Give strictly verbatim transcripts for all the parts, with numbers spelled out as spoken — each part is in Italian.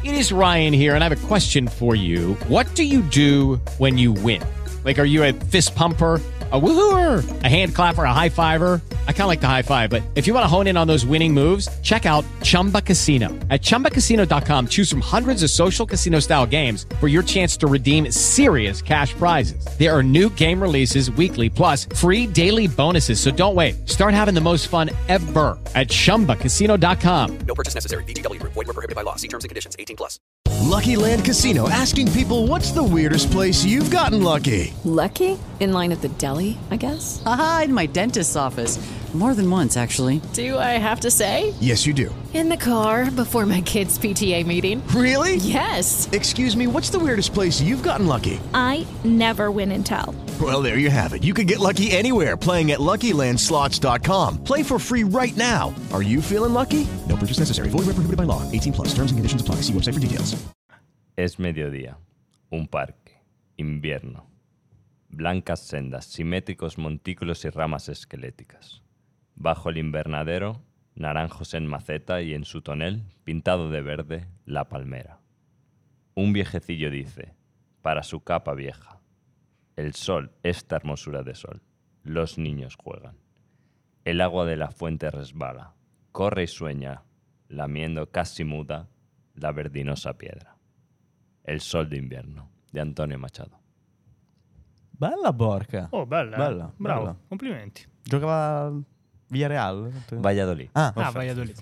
It is Ryan here, and I have a question for you. What do you do when you win? Like, are you a fist pumper, a woohooer, a hand clapper, a high fiver? I kind of like the high five, but if you want to hone in on those winning moves, check out Chumba Casino. At chumba casino dot com, choose from hundreds of social casino style games for your chance to redeem serious cash prizes. There are new game releases weekly, plus free daily bonuses. So don't wait. Start having the most fun ever at chumba casino dot com. No purchase necessary. V G W Group. Void where prohibited by law. See terms and conditions. eighteen plus. Lucky Land Casino, asking people, what's the weirdest place you've gotten lucky? Lucky? In line at the deli, I guess? Aha, in my dentist's office. More than once, actually. Do I have to say? Yes, you do. In the car before my kids' P T A meeting. Really? Yes. Excuse me, what's the weirdest place you've gotten lucky? I never win and tell. Well, there you have it. You can get lucky anywhere, playing at Lucky Land Slots dot com. Play for free right now. Are you feeling lucky? No purchase necessary. Void where prohibited by law. eighteen plus. Terms and conditions apply. See website for details. Es mediodía. Un parque. Invierno. Blancas sendas, simétricos montículos y ramas esqueléticas. Bajo el invernadero, naranjos en maceta y en su tonel, pintado de verde, la palmera. Un viejecillo dice, para su capa vieja, el sol, esta hermosura de sol, los niños juegan. El agua de la fuente resbala, corre y sueña, lamiendo casi muda la verdinosa piedra. El sol de invierno, de Antonio Machado. Bella Borca. Oh, bella. Bella, Bravo, bella. complimenti. Giocava Villarreal? Valladolid. Ah, Ah, Valladolid.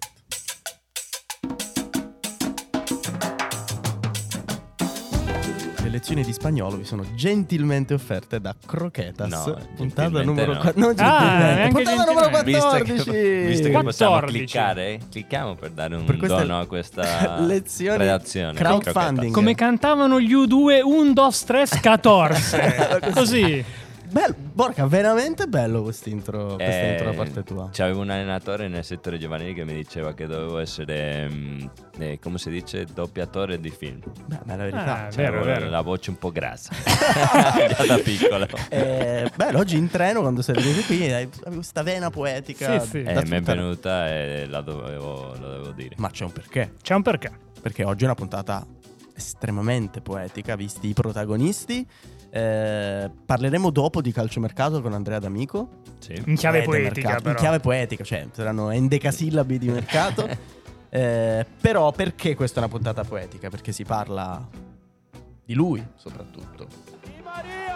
Le lezioni di spagnolo vi sono gentilmente offerte da Croquetas. No, puntata gentilmente numero no. quattro. Non Ah, gentilmente. neanche Puntata numero gentilmente. Visto quattordici. che, visto che possiamo quattordici. cliccare, clicchiamo per dare un Per queste dono a questa lezioni redazione. crowdfunding. Come cantavano gli U due, un, dos, tres, catorce. Così. Bello, Borca, veramente bello quest'intro, questa Eh, intro da parte tua. C'avevo un allenatore nel settore giovanile che mi diceva che dovevo essere, mm, eh, come si dice, doppiatore di film. Beh, ma è la verità. Ah, Cioè, vero, avevo vero. la voce un po' grassa. Già da piccolo. Eh, beh, oggi in treno quando sei venuto qui hai avevi questa vena poetica. Sì, sì. Eh, da mi è tutta- venuta e la dovevo, lo dovevo dire. Ma c'è un perché. C'è un perché. Perché oggi è una puntata estremamente poetica, visti i protagonisti. Eh, parleremo dopo di calciomercato con Andrea D'Amico. Sì. In chiave Eh, di poetica, mercato. però. In chiave poetica, cioè saranno endecasillabi di mercato. Eh, però perché questa è una puntata poetica? Perché si parla di lui soprattutto. Di Maria!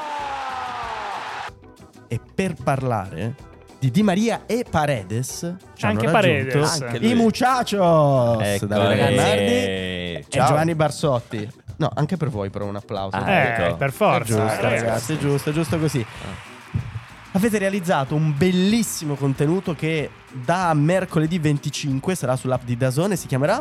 E per parlare di Di Maria e Paredes ci hanno Anche raggiunto Paredes. Anche i lui. muchachos Ecco, Davide eh. Bernardi e Ciao. Giovanni Barsotti. No, anche per voi però un applauso. Ah, Eh, ecco. per È forza. giusto, eh. ragazzi, è giusto, è giusto così. Avete realizzato un bellissimo contenuto che da mercoledì venticinque sarà sull'app di DAZN e si chiamerà?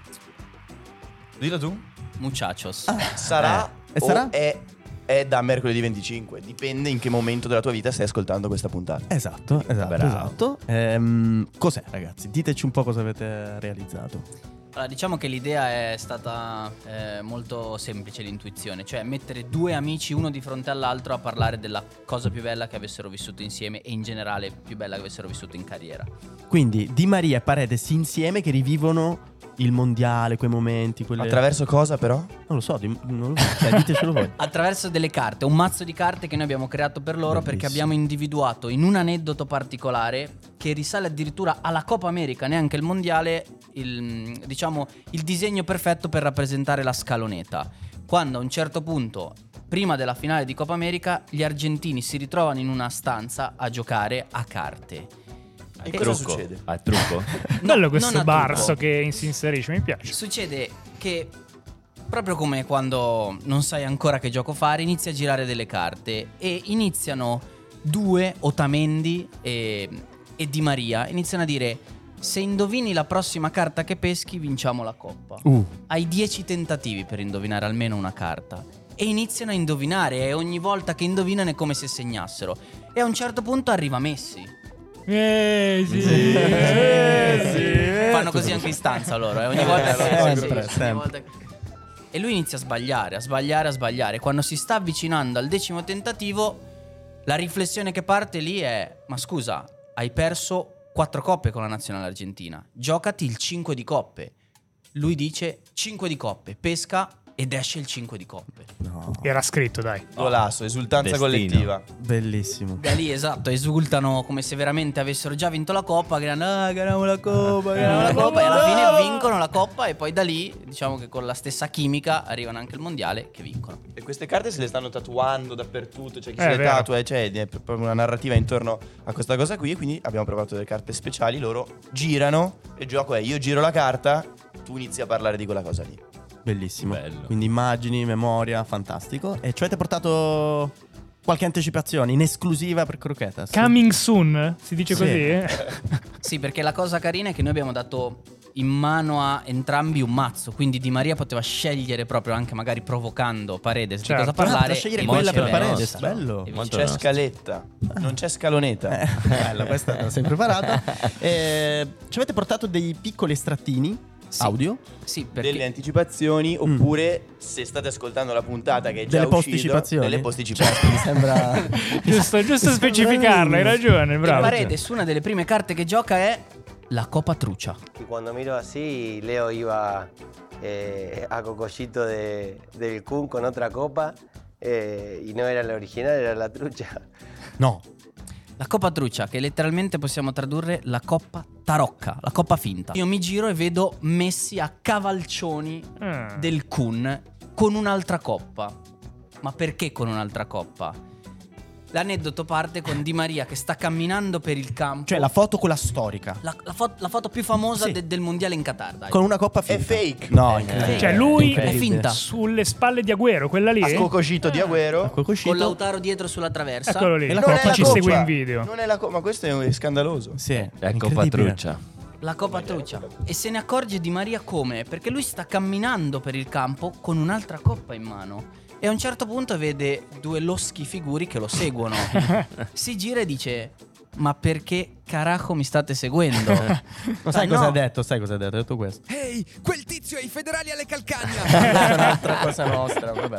Dillo tu. Muchachos. Sarà Eh, e o sarà? È, è da mercoledì venticinque. Dipende in che momento della tua vita stai ascoltando questa puntata. Esatto, esatto, Bravo. esatto. Ehm, cos'è, ragazzi? Diteci un po' cosa avete realizzato. Allora, diciamo che l'idea è stata eh, molto semplice, l'intuizione, cioè mettere due amici uno di fronte all'altro a parlare della cosa più bella che avessero vissuto insieme e in generale più bella che avessero vissuto in carriera. Quindi Di Maria e Paredes insieme che rivivono il mondiale, quei momenti, quelle... Attraverso cosa però? Non lo so, di- non lo so, cioè, ditecelo voi. Attraverso delle carte, un mazzo di carte che noi abbiamo creato per loro perché Bellissimo. abbiamo individuato in un aneddoto particolare che risale addirittura alla Coppa America, neanche il mondiale, il, diciamo il disegno perfetto per rappresentare la scaloneta. Quando a un certo punto, prima della finale di Coppa America, gli argentini si ritrovano in una stanza a giocare a carte. E E cosa Trucco. succede? A trucco? Bello non questo a barso trucco. che si inserisce, mi piace. Succede che proprio come quando non sai ancora che gioco fare, inizi a girare delle carte e iniziano due, Otamendi e, e Di Maria, iniziano a dire: se indovini la prossima carta che peschi vinciamo la coppa. Uh. Hai dieci tentativi per indovinare almeno una carta. E iniziano a indovinare e ogni volta che indovinano è come se segnassero. E a un certo punto arriva Messi. Eh, sì. Eh, sì. Fanno così anche in stanza loro, eh. Ogni volta che- Sempre, sì, sì, ogni sempre. volta che- E lui inizia a sbagliare, a sbagliare, a sbagliare. Quando si sta avvicinando al decimo tentativo, la riflessione che parte lì è: ma scusa, hai perso quattro coppe con la nazionale argentina, giocati il cinque di coppe. lui dice cinque di coppe, pesca ed esce il cinque di coppe. No. Era scritto, dai. Golasso, esultanza Destino. collettiva. Bellissimo. Da lì, esatto, esultano come se veramente avessero già vinto la coppa, gridando ah, ganaamo la coppa, ganaamo la coppa, e alla fine vincono la coppa e poi da lì, diciamo che con la stessa chimica arrivano anche il mondiale che vincono. E queste carte se le stanno tatuando dappertutto, c'è chi Eh, se le vero. tatua, cioè è proprio una narrativa intorno a questa cosa qui, e quindi abbiamo provato delle carte speciali, loro girano e il gioco è io giro la carta, tu inizi a parlare di quella cosa lì. Bellissimo. Bello. Quindi immagini, memoria, fantastico. E ci avete portato qualche anticipazione in esclusiva per Croquetas? Coming soon, si dice Sì. così? eh? Sì, perché la cosa carina è che noi abbiamo dato in mano a entrambi un mazzo, quindi Di Maria poteva scegliere proprio, anche magari provocando Paredes Certo. di cosa Ah, parlare. poteva scegliere e quella vincere per la Paredes, nostra. bello. E Molto C'è nostro. scaletta, non c'è scaloneta. Eh, bella, questa l'ho sempre imparata. Eh, ci avete portato dei piccoli estrattini Sì. audio? Sì, perché Delle anticipazioni, oppure se state ascoltando la puntata che è già Delle uscito, posticipazioni? delle posticipazioni. Mi sembra giusto, giusto specificarlo, hai ragione, bravo. Paredes, una delle prime carte che gioca è la Copa Trucha. Y cuando miro así, Leo iba eh, a Cocollito de, del Kun con otra copa eh, y no era la original, era la trucha. No. La Coppa Trucha, che letteralmente possiamo tradurre la Coppa Tarocca, la Coppa finta. Io mi giro e vedo Messi a cavalcioni Ah. del Kun con un'altra coppa. Ma perché con un'altra coppa? L'aneddoto parte con Di Maria che sta camminando per il campo. Cioè la foto quella storica. La, la fo- la foto più famosa Sì. de- del mondiale in Qatar, dai. Con una coppa È finta. fake. No, È incredibile. Cioè lui È finta. sulle spalle di Agüero, quella lì? A Cococito di Agüero. Ecco, Con uscito. Lautaro dietro sulla traversa. Eccolo lì, E la la coppa coppa ci è la segue coppa. in video. Non è la co- ma questo è scandaloso. Sì, Ecco incredibile. Patruccia. La Coppa Trucia. E se ne accorge Di Maria come? Perché lui sta camminando per il campo con un'altra coppa in mano. E a un certo punto vede due loschi figuri che lo seguono. Si gira e dice: ma perché carajo mi state seguendo? Ma sai Ah, cosa no. ha detto? Sai cosa ha detto? Ha detto questo. Ehi, quel tizio è i federali alle calcagna! Questa è un'altra cosa nostra, vabbè.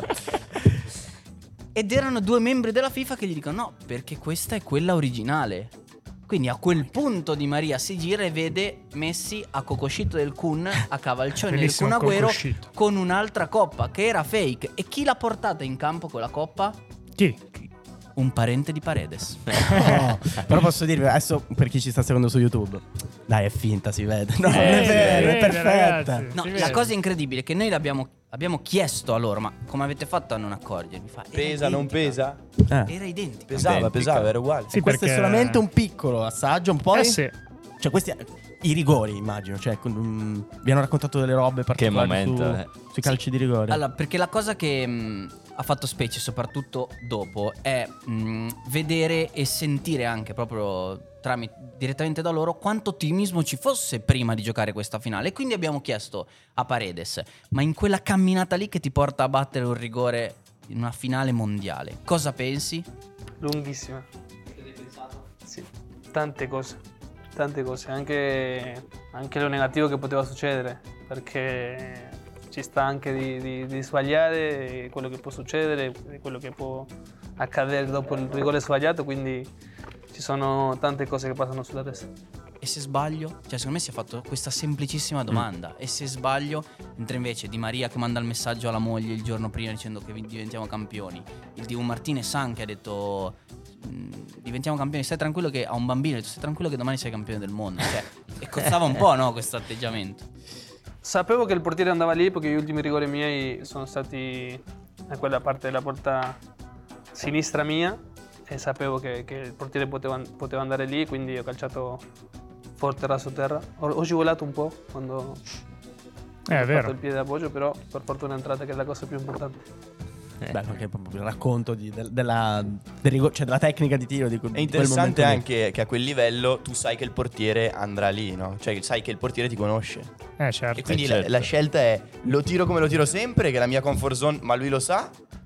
Ed erano due membri della FIFA che gli dicono: no, perché questa è quella originale. Quindi a quel punto Di Maria si gira e vede Messi a Cocoscito del Kun, a cavalcioni del Bellissimo Kun Agüero, Cocoscito. con un'altra coppa che era fake. E chi l'ha portata in campo quella coppa? Chi? Un parente di Paredes. No, però posso dirvi adesso per chi ci sta seguendo su YouTube. Dai, è finta, si vede. No, non Eh, è vero, si è vede, perfetta. ragazzi. No, Si la vede. cosa incredibile è che noi l'abbiamo abbiamo chiesto a loro: ma come avete fatto a non accorgervi? Fa, "Era Pesa, non identica. pesa? Eh. Era identica. Pesava, Identica. pesava, era uguale. Sì, Questo perché- è solamente un piccolo assaggio, un po'. Eh sì. Cioè, questi i rigori, immagino. Cioè, con- mm, vi hanno raccontato delle robe particolari momento, su- eh. sui calci di rigore. Allora, perché la cosa che mh, ha fatto specie, soprattutto dopo, è mh, vedere e sentire anche proprio tramite, direttamente da loro quanto ottimismo ci fosse prima di giocare questa finale. E quindi abbiamo chiesto a Paredes: ma in quella camminata lì che ti porta a battere un rigore in una finale mondiale, cosa pensi? Lunghissima. Sì, tante cose, tante cose, anche, anche lo negativo che poteva succedere, perché ci sta anche di, di, di sbagliare, quello che può succedere, quello che può accadere dopo il rigore sbagliato, quindi ci sono tante cose che passano sulla testa. E se sbaglio? Cioè, secondo me si è fatto questa semplicissima domanda. E se sbaglio? Mentre invece Di Maria che manda il messaggio alla moglie il giorno prima dicendo che vi- diventiamo campioni. Il Dibu Martinez San che ha detto: "Mm, diventiamo campioni, stai tranquillo che ha un bambino, ha detto, stai tranquillo che domani sei campione del mondo." Cioè, e cozzava un po', no, questo atteggiamento. Sapevo che il portiere andava lì perché gli ultimi rigori miei sono stati a quella parte della porta sinistra mia e sapevo che, che il portiere poteva, poteva andare lì, quindi ho calciato forte raso terra. Ho, ho scivolato un po' quando Eh, è ho vero. fatto il piede d'appoggio, però per fortuna è entrata, che è la cosa più importante. Bello che è proprio il racconto di- del- della, del rigore- cioè della tecnica di tiro di quel, È di quel interessante momento lì. anche che a quel livello tu sai che il portiere andrà lì, no? Cioè sai che il portiere ti conosce. Eh, certo. E quindi Eh, la- certo. la, scelta è: lo tiro come lo tiro sempre, che è la mia comfort zone, ma lui lo sa,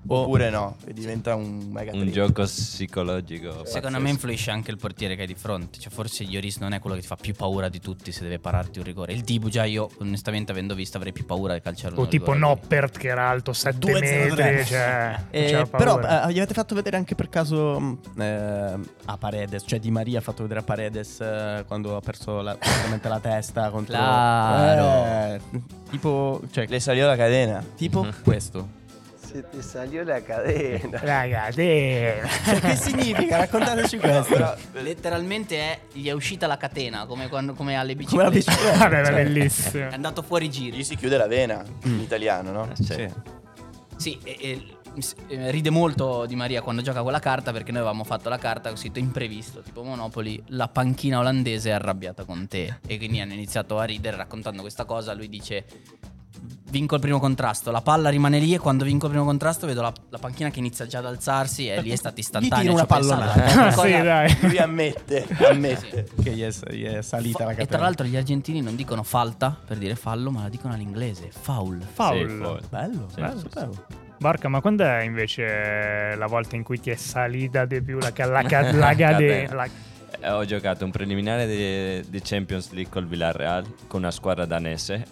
Oppure no, e diventa un mega Un trip. gioco psicologico. Secondo me pazzesco. influisce anche il portiere che hai di fronte. Cioè, forse Lloris non è quello che ti fa più paura di tutti se deve pararti un rigore. Il Dibu già io, onestamente, avendo visto, avrei più paura di calciare un O tipo rigore. Noppert che era alto sette due zero tre. metri, cioè, Eh, c'era però paura. eh, gli avete fatto vedere anche per caso mh, eh, a Paredes, cioè Di Maria ha fatto vedere a Paredes eh, quando ha perso la, praticamente la testa contro Claro. eh, tipo, cioè, Le salió la cadena. tipo questo. Se te salió la cadena. Ragazzi, Cioè, che significa? Raccontateci questo. Letteralmente è gli è uscita la catena, come, quando, come alle Come la biciclette. bicicletta. vabbè, Cioè, bellissimo. È andato fuori giri. Gli si chiude la vena, in italiano, no? Sì. Sì. Sì, e, e- e ride molto Di Maria quando gioca con la carta, perché noi avevamo fatto la carta così imprevisto, tipo Monopoli, la panchina olandese è arrabbiata con te. E quindi hanno iniziato a ridere raccontando questa cosa. Lui dice: vinco il primo contrasto, la palla rimane lì e quando vinco il primo contrasto vedo la, la panchina che inizia già ad alzarsi e lì è stato istantaneo. tira una ci ho pensato. pallonata. È una Sì, cosa- dai. Lui ammette, ammette. Che gli è, gli è salita la catena. E tra l'altro gli argentini non dicono falta per dire fallo, ma la dicono all'inglese, foul. Foul. Sì, foul. Bello, Sì, bello, sì, bello. Barca, ma quando è invece la volta in cui ti è salita di più la, ca- la, ca- la cadena? La- Eh, Ho giocato un preliminare di, di Champions League col Villarreal con una squadra danese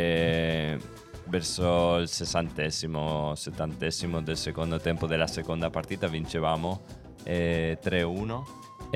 e verso il sessantesimo, settantesimo del secondo tempo della seconda partita vincevamo eh, tre uno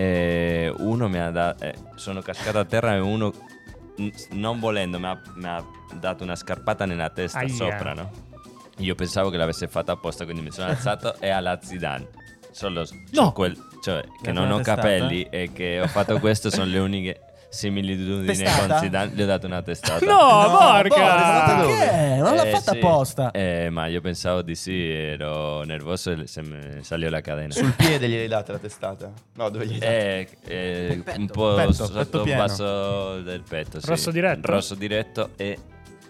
e uno mi ha dato, eh, sono cascato a terra e uno n- non volendo mi ha, mi ha dato una scarpata nella testa Aia. sopra, no? Io pensavo che l'avesse fatta apposta, quindi mi sono alzato e alla Zidane. Solo No. quel, cioè, che L'hai non ho testata? capelli e che ho fatto questo sono le uniche similitudini Testata? con Zidane. Gli ho dato una testata. No, porca! Boris, ma perché? Non l'ha Eh, fatta sì. apposta. Eh, ma io pensavo di sì, ero nervoso e se mi salió la cadena. Sul piede gliel'hai data la testata? No, dove gli hai data? Eh, eh, petto. un po' Petto, sotto petto il pieno. basso del petto, sì. Rosso diretto? Rosso diretto e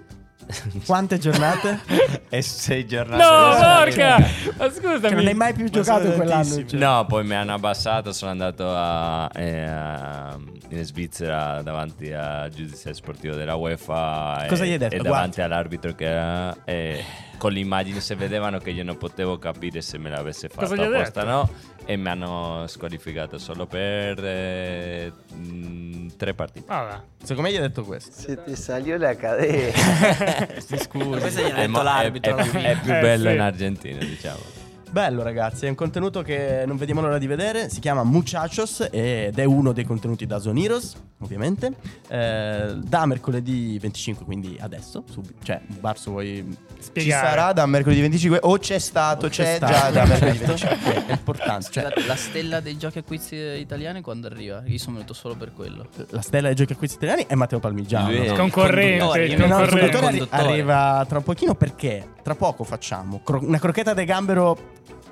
Quante giornate? e sei giornate. No, dopo. porca! Ma scusami. Cioè, non hai mai più giocato in quell'anno? tantissimi. Cioè. No, poi mi hanno abbassato, sono andato a, eh, a- in Svizzera davanti al giudice sportivo della UEFA Cosa e, gli hai detto? e Guarda. davanti all'arbitro che era e con le immagini se vedevano che io non potevo capire se me l'avesse fatto Cosa gli hai apposta o detto? no e mi hanno squalificato solo per eh, mh, tre partite. Vabbè. Secondo me gli hai detto questo. Se te salió la cadena. Si scusi. Questo gliel'ha Eh, detto ma è, l'arbitro. è più, è più Eh, bello sì. in Argentina, diciamo. Bello ragazzi, è un contenuto che non vediamo l'ora di vedere. Si chiama Muchachos ed è uno dei contenuti da Zoniros, ovviamente. Eh, da mercoledì venticinque, quindi adesso. Sub- cioè, Barso vuoi Ci Spiegare. sarà da mercoledì venticinque o c'è stato, O c'è, stato, già da mercoledì certo. venticinque. È importante. Cioè, Scusate, la stella dei giochi a quiz italiani quando arriva? Io sono venuto solo per quello. la stella dei giochi acquisti italiani è Matteo Palmigiano. Lui è- no? Concorrente, conduttore, il io No, il Concorrente. concorrente. conduttore arri- arriva tra un pochino perché tra poco facciamo cro- una crocchetta de gambero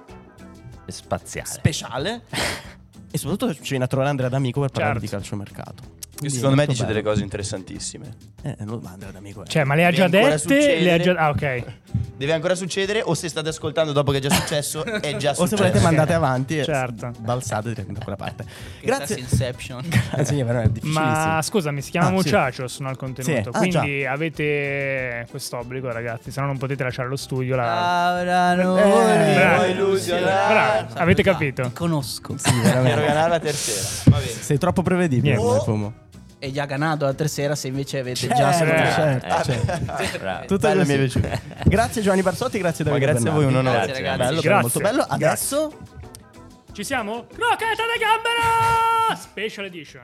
Spaziale. speciale e soprattutto ci viene a trovare Andrea D'Amico per parlare Certo. di calciomercato. Quindi Secondo me molto dice bello. delle cose interessantissime. Eh, no, ma Andrea D'Amico è... Cioè, ma le ha già Deve ancora dette? Le ha succedere. già... Ah, ok. Deve ancora succedere o se state ascoltando dopo che è già successo è già o successo. se volete mandate avanti e Certo. balzate direttamente da quella parte. Grazie. Grazie. Inception. Sì, però è difficilissimo. Ma scusami, si chiama Ah, sì. Muchachos, no, il contenuto. Sì. Ah, Quindi avete quest'obbligo, ragazzi. Se no non potete lasciare lo studio. La... Avrano Eh, Bravo. illusionati. Bravo, avete capito? Ti conosco. Sì, Per veramente. ganare la terza. Sei troppo prevedibile Niente. come Fumo. E già ganato la terza se invece avete Certo, già certo, Eh, certo. bravo. Tutto Bello, così. mi è piaciuto. Grazie Giovanni Barsotti, grazie Ma Davide grazie a voi, un Bernardi. onore. Grazie, ragazzi. Bello, Grazie. molto bello. Adesso Ci siamo? Crocchetta de gambero! Special edition.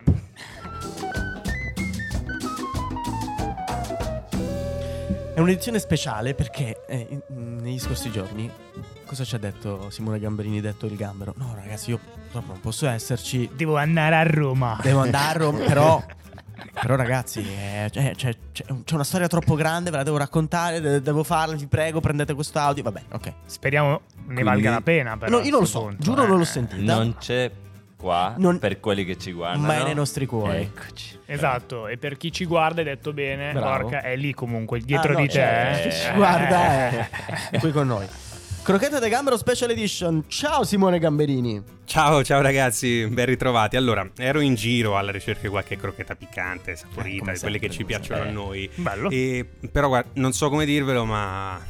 è un'edizione speciale perché eh, in- negli scorsi giorni cosa ci ha detto Simone Gamberini, detto il gambero? No ragazzi, io purtroppo non posso esserci, Devo andare a Roma. devo andare a Roma, però però ragazzi eh, c'è, c'è- c'è c'è una storia troppo grande, ve la devo raccontare, de- devo farla, vi prego prendete questo audio, vabbè, ok. Speriamo ne valga la pena. Però, No, io non lo a sto so, punto, giuro eh. non l'ho sentita, Non c'è qua Non- per quelli che ci guardano. ma è nei nostri cuori. Eccoci. Esatto, e per chi ci guarda hai detto bene, Bravo. porca, è lì comunque, dietro Ah, no, di te. certo, eh. chi ci guarda è, è qui con noi. Crocchetta de Gambero Special Edition. Ciao Simone Gamberini. Ciao, ciao ragazzi, ben ritrovati. Allora, ero in giro alla ricerca di qualche crocchetta piccante, saporita, come di quelle che sempre, ci come piacciono a sempre. noi. Bello. E, però guarda, non so come dirvelo, ma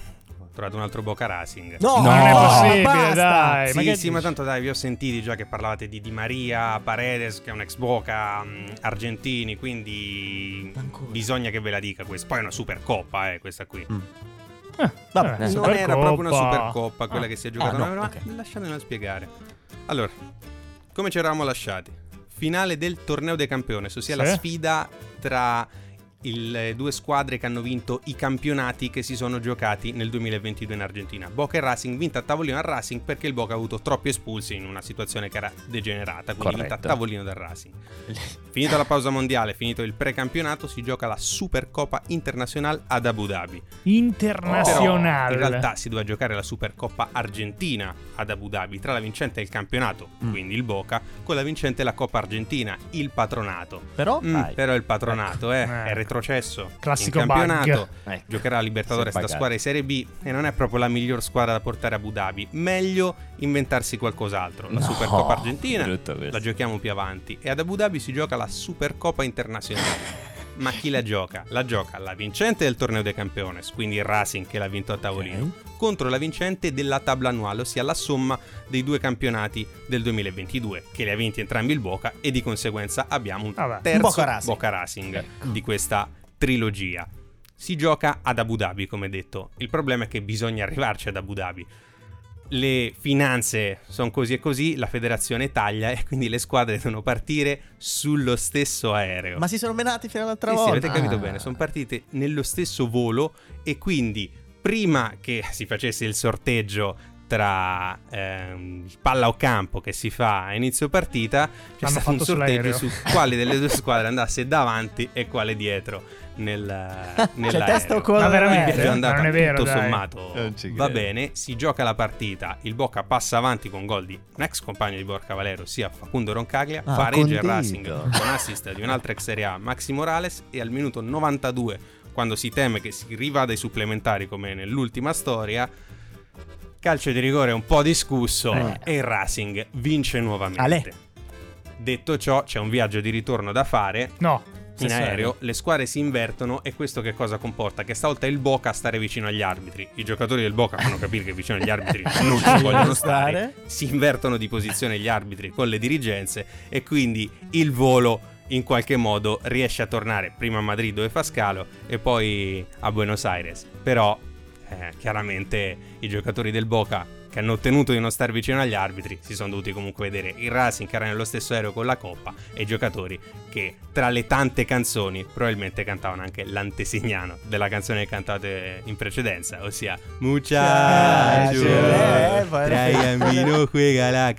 trovato un altro Boca Racing. No, no, non è possibile, basta. dai. Sì, ma che sì, ma tanto dai, vi ho sentiti già che parlavate di Di Maria, Paredes, che è un ex Boca, mh, argentini, quindi Ancora. bisogna che ve la dica questa. Poi è una Supercoppa, eh, questa qui. Mm. Eh, Vabbè, eh, Non era proprio una Supercoppa. Supercoppa quella Ah. che si è giocata. Ah, no, ma ok. lasciatemelo spiegare. Allora, come ci eravamo lasciati? Finale del torneo dei campioni, ossia Sì. la sfida tra il- le due squadre che hanno vinto i campionati che si sono giocati nel duemilaventidue in Argentina. Boca e Racing, vinta a tavolino al Racing perché il Boca ha avuto troppi espulsi in una situazione che era degenerata, quindi vinta a Corretto. tavolino del Racing. Finita la pausa mondiale, finito il precampionato, si gioca la Supercoppa Internazionale ad Abu Dhabi. Internazionale. Però in realtà si doveva giocare la Supercoppa Argentina ad Abu Dhabi tra la vincente del campionato, Mm. quindi il Boca, con la vincente la Coppa Argentina, il patronato. Però, Mm, dai. però il patronato eh, Ecco. è retrocesso Classico in campionato. bug. Ecco. Giocherà la Libertadores Si è da pagato. squadra di Serie B e non è proprio la miglior squadra da portare a Abu Dhabi. Meglio inventarsi qualcos'altro. La No, Supercoppa Argentina brutto questo. la giochiamo più avanti e ad Abu Dhabi si gioca la Supercoppa Internazionale. Ma chi la gioca? La gioca la vincente del torneo dei Campeones, quindi il Racing che l'ha vinto a tavolino, Ok. contro la vincente della tabla annuale, ossia la somma dei due campionati del duemilaventidue, che li ha vinti entrambi il Boca e di conseguenza abbiamo un Vabbè. terzo Boca Racing. Boca Racing di questa trilogia. Si gioca ad Abu Dhabi, come detto. Il problema è che bisogna arrivarci ad Abu Dhabi. Le finanze sono così e così, la federazione taglia e quindi le squadre devono partire sullo stesso aereo. Ma si sono menati fino all'altra Sì, sì, volta. avete capito Ah. bene, sono partite nello stesso volo e quindi prima che si facesse il sorteggio tra ehm, il palla o campo che si fa a inizio partita, c'è L'hanno stato un fatto sorteggio sull'aereo. su quale delle due squadre andasse davanti e quale dietro nel, nell'aereo. testa o coda Ma veramente? È andata Non è vero, tutto dai. sommato Non ci va credo. bene, si gioca la partita, il Boca passa avanti con gol di un ex compagno di Borca Valero, sia Facundo Roncaglia, Ah, pareggia il condito. Racing con assist di un altro ex Serie A, Maxi Morales, e al minuto novantadue, quando si teme che si rivada ai supplementari come nell'ultima storia, calcio di rigore un po' discusso Eh. e il Racing vince nuovamente. Ale. Detto ciò, c'è un viaggio di ritorno da fare No. in Stesso aereo, aereo. le squadre si invertono e questo che cosa comporta? Che stavolta il Boca a stare vicino agli arbitri. I giocatori del Boca fanno capire che vicino agli arbitri non ci vogliono stare. stare. Si invertono di posizione gli arbitri con le dirigenze e quindi il volo in qualche modo riesce a tornare prima a Madrid dove fa scalo e poi a Buenos Aires. Però eh, chiaramente i giocatori del Boca che hanno ottenuto di non stare vicino agli arbitri si sono dovuti comunque vedere il Racing che era nello stesso aereo con la Coppa e i giocatori che tra le tante canzoni probabilmente cantavano anche l'antesignano della canzone che cantate in precedenza, ossia Muchacho, Eh, poi- Traiamino juega la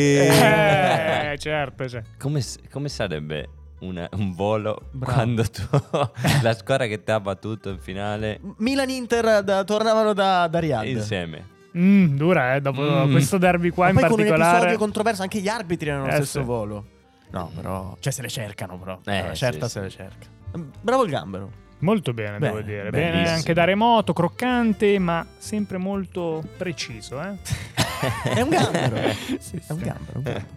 cadena. Eh, certo, cioè. Come, s- come sarebbe una- un volo Bravo. quando tu la squadra che ti ha battuto in finale Milan-Inter da- tornavano da, da Riyadh. insieme? Mm, dura, eh, dopo Mm. questo derby qua Ma in poi con un particolare. episodio controverso, anche gli arbitri erano Eh, allo stesso sì. volo. No, però. Cioè, se le cercano, però. Eh, Una certa sì, se sì. le cerca. Bravo il gambero. Molto bene, Bene, devo dire. bellissimo. Bene anche da remoto, croccante, ma sempre molto preciso, eh. È un gambero. Sì, È un sì. gambero. un gambero.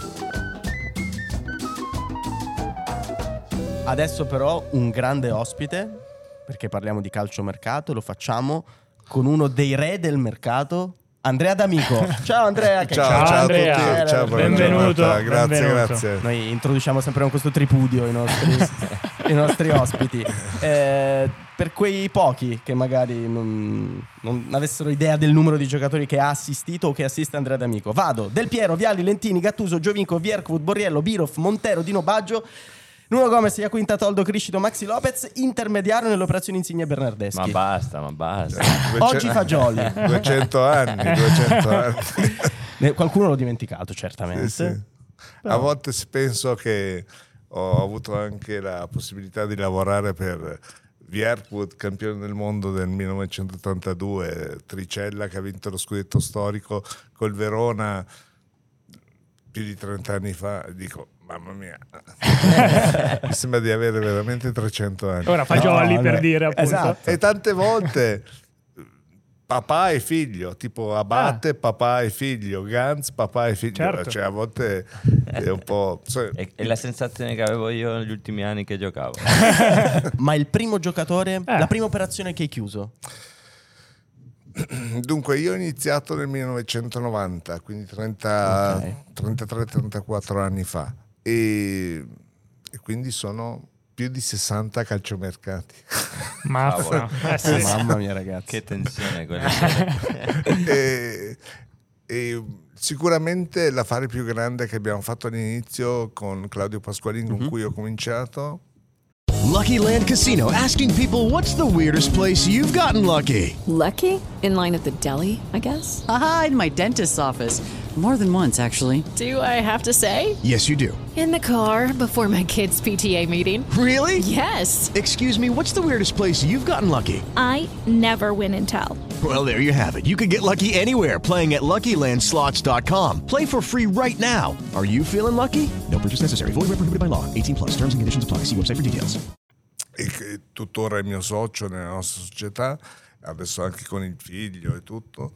Adesso, però, un grande ospite. Perché parliamo di calciomercato. Lo facciamo con uno dei re del mercato. Andrea D'Amico. Ciao Andrea. che- Ciao, Ciao, ciao, Andrea. a tutti. Ciao, buona Benvenuto, giornata. Grazie, benvenuto. grazie. Noi introduciamo sempre con questo tripudio i nostri, i nostri ospiti. Eh, per quei pochi che magari non, non avessero idea del numero di giocatori che ha assistito o che assiste Andrea D'Amico, vado: Del Piero, Vialli, Lentini, Gattuso, Giovinco, Vierkwood, Borriello, Birov, Montero, Dino Baggio, Nuno Gomez, Iaquinta, Toldo, Criscito, Maxi Lopez, intermediario nelle operazioni Insigne e Bernardeschi. Ma basta, ma basta. Oggi Fagioli. duecento anni, duecento anni. Ne- Qualcuno l'ho dimenticato, certamente. Sì, sì. A volte penso che ho avuto anche la possibilità di lavorare per Vierkwood, campione del mondo del millenovecentottantadue, Tricella che ha vinto lo scudetto storico col Verona più di trenta anni fa. Dico, mamma mia, mi sembra di avere veramente trecento anni. Ora Fagioli, No, per no. dire, appunto. Esatto. E tante volte papà e figlio, tipo Abate, papà e figlio, Gantz, papà e figlio. Certo. Cioè, a volte è un po'. cioè, È, è la sensazione che avevo io negli ultimi anni che giocavo. Ma il primo giocatore, Eh. la prima operazione che hai chiuso? Dunque, io ho iniziato nel millenovecentonovanta, quindi trenta, Ok. trentatré trentaquattro anni fa, e, e quindi sono più di sessanta calciomercati. Mazza. Eh, sì. Mamma mia, ragazzi. Che tensione quella. e, e sicuramente l'affare più grande che abbiamo fatto all'inizio con Claudio Pasqualin, con cui ho cominciato. Lucky Land Casino, asking people, what's the weirdest place you've gotten lucky? Lucky? In line at the deli, I guess? Aha, in my dentist's office. More than once, actually. Do I have to say? Yes, you do. In the car before my kids' P T A meeting. Really? Yes. Excuse me, what's the weirdest place you've gotten lucky? I never win and tell. Well, there you have it. You can get lucky anywhere, playing at Lucky Land Slots dot com. Play for free right now. Are you feeling lucky? No purchase necessary. Void where prohibited by law. eighteen plus. Terms and conditions apply. See website for details. E che tuttora è mio socio nella nostra società, adesso anche con il figlio e tutto,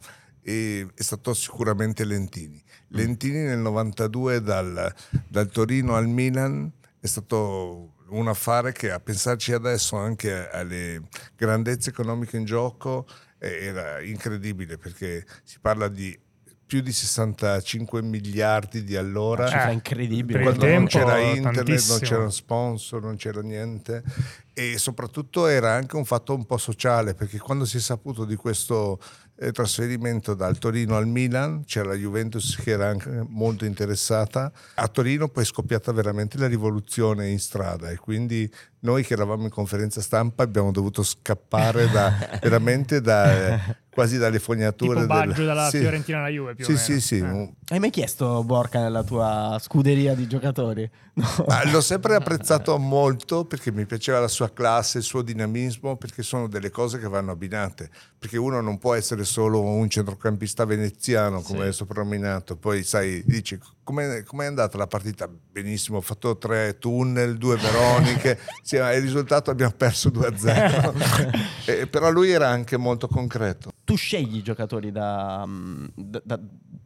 e è stato sicuramente Lentini. Lentini nel novantadue dal, dal Torino al Milan è stato un affare che, a pensarci adesso anche alle grandezze economiche in gioco, era incredibile, perché si parla di più di sessantacinque miliardi di allora. Una cifra incredibile. Quando Per il non tempo, c'era internet, tantissimo. non c'era sponsor, non c'era niente, e soprattutto era anche un fatto un po' sociale, perché quando si è saputo di questo eh, trasferimento dal Torino al Milan, c'era la Juventus che era anche molto interessata. A Torino poi è scoppiata veramente la rivoluzione in strada, e quindi noi che eravamo in conferenza stampa abbiamo dovuto scappare da, veramente da, eh, quasi dalle fognature. Tipo Baggio del... dalla sì. Fiorentina alla Juve, più sì, o meno. Sì, sì, Eh. Hai mai chiesto Borca nella tua scuderia di giocatori? No. Ma l'ho sempre apprezzato molto, perché mi piaceva la sua classe, il suo dinamismo, perché sono delle cose che vanno abbinate, perché uno non può essere solo un centrocampista veneziano come Sì. è soprannominato, poi sai, dici com'è, com'è andata la partita? Benissimo, ho fatto tre tunnel, due veroniche, sì, ma il risultato abbiamo perso due a zero. eh, però lui era anche molto concreto. Tu scegli i giocatori da, da, da,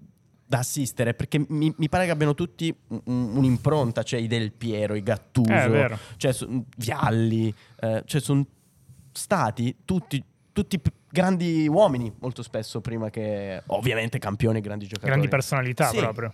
da assistere, perché mi, mi pare che abbiano tutti un- un'impronta, cioè i Del Piero, i Gattuso, Eh, è vero. cioè so- Vialli, eh, cioè sono stati tutti, tutti p- grandi uomini molto spesso, prima che ovviamente campioni e grandi giocatori. Grandi personalità Sì. proprio.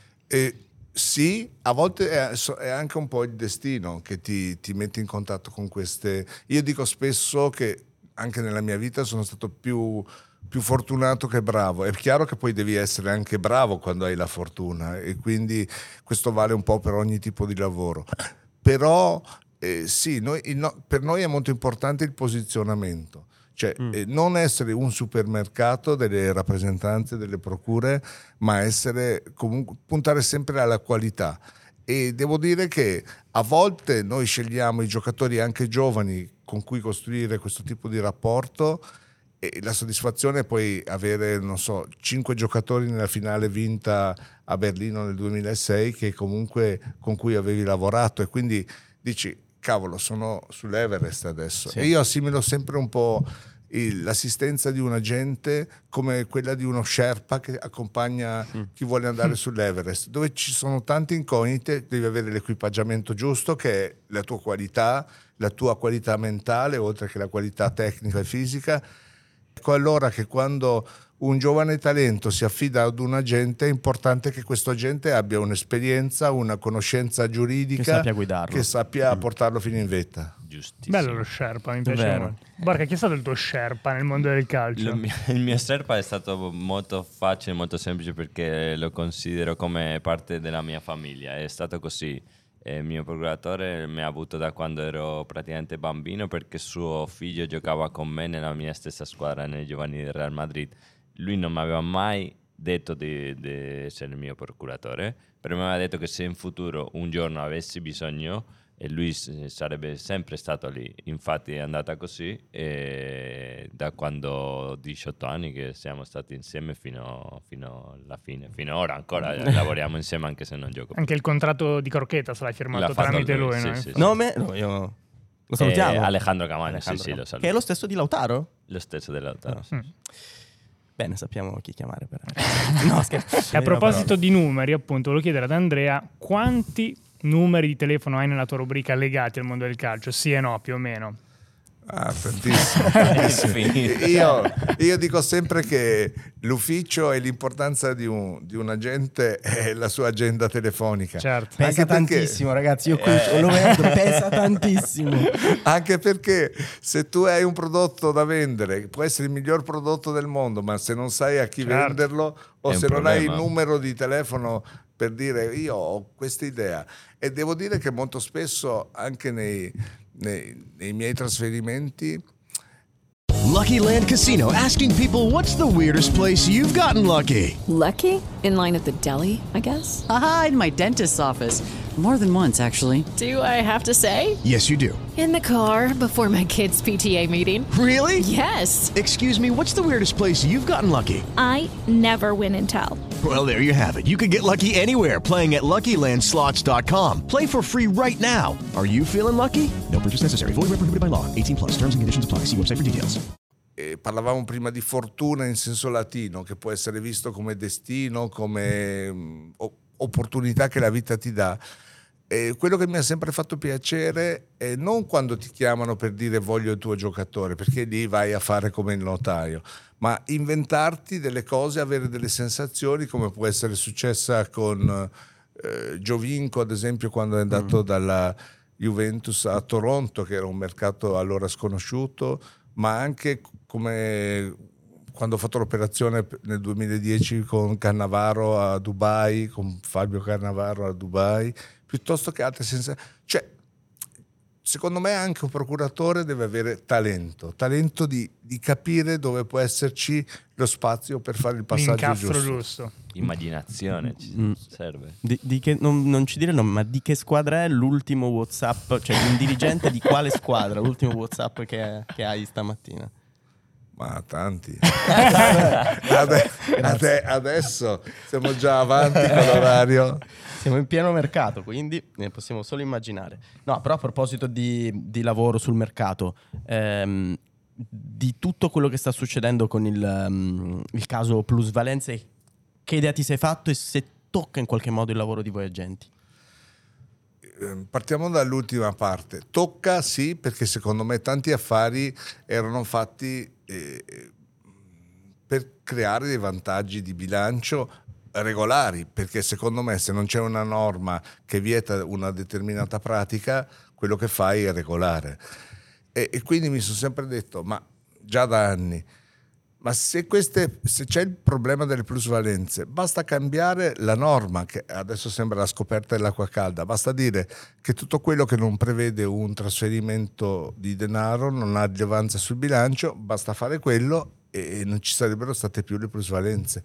E sì, a volte è, so- è anche un po' il destino che ti, ti mette in contatto con queste. Io dico spesso che anche nella mia vita sono stato più, più fortunato che bravo. È chiaro che poi devi essere anche bravo quando hai la fortuna, e quindi questo vale un po' per ogni tipo di lavoro. Però eh, sì, noi, il no- per noi è molto importante il posizionamento. Cioè eh, non essere un supermercato delle rappresentanze, delle procure, ma essere comunque puntare sempre alla qualità. E devo dire che a volte noi scegliamo i giocatori anche giovani con cui costruire questo tipo di rapporto, e la soddisfazione è poi avere, non so, cinque giocatori nella finale vinta a Berlino nel duemilasei che comunque con cui avevi lavorato, e quindi dici cavolo, sono sull'Everest adesso. Sì. E io assimilo sempre un po' il- l'assistenza di un agente come quella di uno Sherpa che accompagna chi vuole andare sull'Everest, dove ci sono tante incognite. Devi avere l'equipaggiamento giusto, che è la tua qualità, la tua qualità mentale, oltre che la qualità tecnica e fisica. Ecco allora che quando un giovane talento si affida ad un agente, è importante che questo agente abbia un'esperienza, una conoscenza giuridica, Che sappia guidarlo. che sappia portarlo fino in vetta. Giustissimo. Bello lo Sherpa, mi piace Vero. molto. Borca, chi è stato il tuo Sherpa nel mondo del calcio? Il mio, il mio Sherpa è stato molto facile, molto semplice, perché lo considero come parte della mia famiglia. È stato così. Eh, Il mio procuratore mi ha avuto da quando ero praticamente bambino, perché suo figlio giocava con me nella mia stessa squadra nei giovani del Real Madrid. Lui non mi aveva mai detto di, di essere il mio procuratore, però mi aveva detto che se in futuro un giorno avessi bisogno, e lui s- sarebbe sempre stato lì. Infatti è andata così, e da quando ho diciotto anni che siamo stati insieme fino, fino alla fine, fino ora ancora lavoriamo insieme anche se non gioco più. Anche il contratto di Croqueta se l'hai firmato L'ha fatto tramite lui, lui, sì, no? sì, sì. Nome? No, io lo salutiamo. Eh, Alejandro Camaño, Alejandro sì, sì, Camaño. lo saluto. Che è lo stesso di Lautaro? Lo stesso dell'Autaro. Ah. Bene, sappiamo chi chiamare per... No, scherzo. E a proposito di numeri, appunto, volevo chiedere ad Andrea quanti numeri di telefono hai nella tua rubrica legati al mondo del calcio? Sì e no, più o meno. Ah, tantissimo, tantissimo. io, io dico sempre che l'ufficio e l'importanza di un, di un agente è la sua agenda telefonica. Certo. Pesa Anche perché- tantissimo, ragazzi. Io qui lo vedo, pesa tantissimo. Anche perché se tu hai un prodotto da vendere, può essere il miglior prodotto del mondo, ma se non sai a chi Certo. venderlo o È un se non hai il problema. numero di telefono per dire io ho questa idea. E devo dire che molto spesso anche nei, nei, nei miei trasferimenti Lucky Land Casino, asking people, what's the weirdest place you've gotten lucky? Lucky? In line at the deli, I guess? Aha, in my dentist's office. More than once, actually. Do I have to say? Yes, you do. In the car before my kids' P T A meeting. Really? Yes. Excuse me, what's the weirdest place you've gotten lucky? I never win and tell. Well, there you have it. You can get lucky anywhere, playing at Lucky Land Slots dot com. Play for free right now. Are you feeling lucky? No purchase necessary. Void where prohibited by law. eighteen plus. Terms and conditions apply. See website for details. eh, parlavamo prima di fortuna in senso latino, che può essere visto come destino, come mh, o- opportunità che la vita ti dà. E quello che mi ha sempre fatto piacere è non quando ti chiamano per dire voglio il tuo giocatore, perché lì vai a fare come il notaio, ma inventarti delle cose, avere delle sensazioni, come può essere successa con eh, Giovinco, ad esempio, quando è andato mm. dalla Juventus a Toronto, che era un mercato allora sconosciuto, ma anche come quando ho fatto l'operazione nel duemiladieci con Cannavaro a Dubai, con Fabio Cannavaro a Dubai, piuttosto che altre sensazioni. Cioè, secondo me anche un procuratore deve avere talento, talento di, di capire dove può esserci lo spazio per fare il passaggio L'incastro giusto. giusto. Immaginazione ci Mm. serve. Di, di che, non, non ci dire il nome, ma di che squadra è l'ultimo WhatsApp? Cioè, un dirigente di quale squadra? L'ultimo WhatsApp che, che hai stamattina? Ma tanti. Ade- ade- adesso siamo già avanti con l'orario. Siamo in pieno mercato, quindi ne possiamo solo immaginare. No, però a proposito di, di lavoro sul mercato, ehm, di tutto quello che sta succedendo con il, um, il caso plusvalenze, che idea ti sei fatto e se tocca in qualche modo il lavoro di voi agenti? Eh, Partiamo dall'ultima parte. Tocca sì, perché secondo me tanti affari erano fatti eh, per creare dei vantaggi di bilancio regolari, perché secondo me se non c'è una norma che vieta una determinata pratica, quello che fai è regolare. E, e quindi mi sono sempre detto, ma già da anni, ma se, queste, se c'è il problema delle plusvalenze, basta cambiare la norma, che adesso sembra la scoperta dell'acqua calda, basta dire che tutto quello che non prevede un trasferimento di denaro non ha rilevanza sul bilancio, basta fare quello e non ci sarebbero state più le plusvalenze.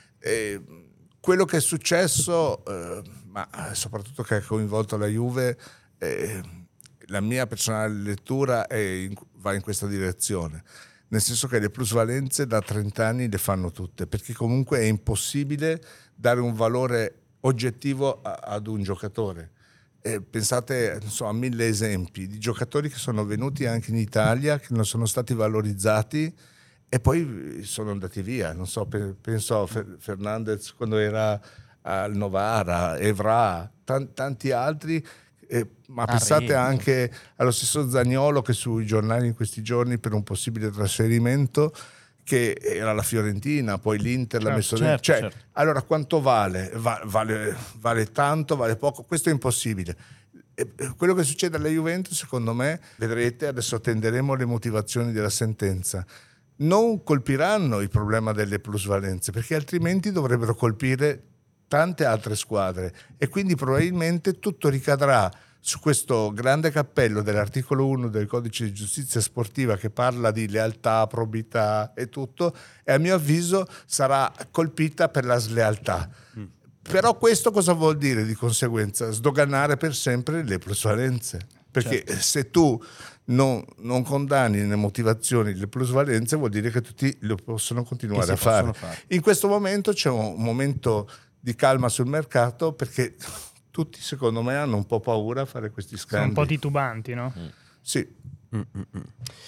E quello che è successo, eh, ma soprattutto che ha coinvolto la Juve, eh, la mia personale lettura è in, va in questa direzione. Nel senso che le plusvalenze da trenta anni le fanno tutte, perché comunque è impossibile dare un valore oggettivo a, ad un giocatore. Eh, pensate non so, a mille esempi di giocatori che sono venuti anche in Italia, che non sono stati valorizzati e poi sono andati via. Non so, pe- penso a Fer- Fernandez quando era al Novara, Evra, tan- tanti altri. Eh, ma Ah, pensate Renzo. anche allo stesso Zaniolo, che sui giornali in questi giorni per un possibile trasferimento, che era la Fiorentina, poi l'Inter l'ha Certo, messo certo, dentro. Cioè, certo. allora quanto vale? Va- vale? Vale tanto, vale poco? Questo è impossibile. E quello che succede alla Juventus, secondo me, vedrete, adesso attenderemo le motivazioni della sentenza, non colpiranno il problema delle plusvalenze, perché altrimenti dovrebbero colpire tante altre squadre e quindi probabilmente tutto ricadrà su questo grande cappello dell'articolo uno del codice di giustizia sportiva che parla di lealtà, probità e tutto, e a mio avviso sarà colpita per la slealtà. Mm. Però questo cosa vuol dire di conseguenza? Sdoganare per sempre le plusvalenze, perché certo. se tu non, non condanni nelle motivazioni le plusvalenze vuol dire che tutti lo possono continuare a fare. fare. In questo momento c'è un, un momento di calma sul mercato, perché tutti secondo me hanno un po' paura a fare questi scambi. Sono un po' titubanti, no? Mm. Sì. Mm-mm.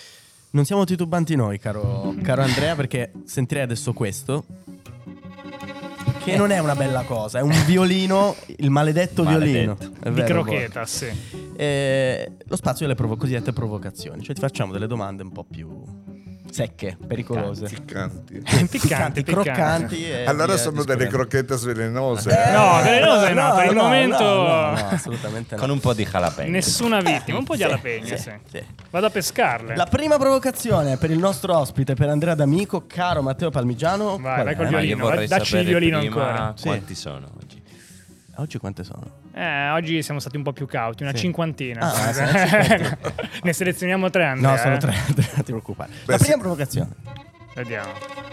Non siamo titubanti noi, caro, caro Andrea, perché sentirei adesso questo, che non è una bella cosa, è un violino, il maledetto, Maledetto. violino. È Di vero, crocheta, Borca. sì. Eh, lo spazio delle provo- cosiddette provocazioni, cioè ti facciamo delle domande un po' più secche, pericolose. Piccanti. Piccanti, croccanti. e Allora via sono delle discorrendo. crocchette velenose. Eh, No, velenose no, per il no, momento- no, no, no, assolutamente no. Con un po' di jalapeno. Nessuna vittima, un po' di jalapeno, sì. sì. Vado a pescarle. La prima provocazione per il nostro ospite, per Andrea D'Amico, caro Matteo Palmigiano. Vai, qual vai è? col Ma io violino, vorrei dacci il sapere violino prima ancora. Sì. quanti sono oggi. Oggi quante sono? Eh, oggi siamo stati un po' più cauti, una Sì. cinquantina. Ah, sì, una cinquantina. Ne selezioniamo tre, Andrea. No, sono eh. tre, non ti preoccupare. Beh, La prima sì. provocazione. Vediamo.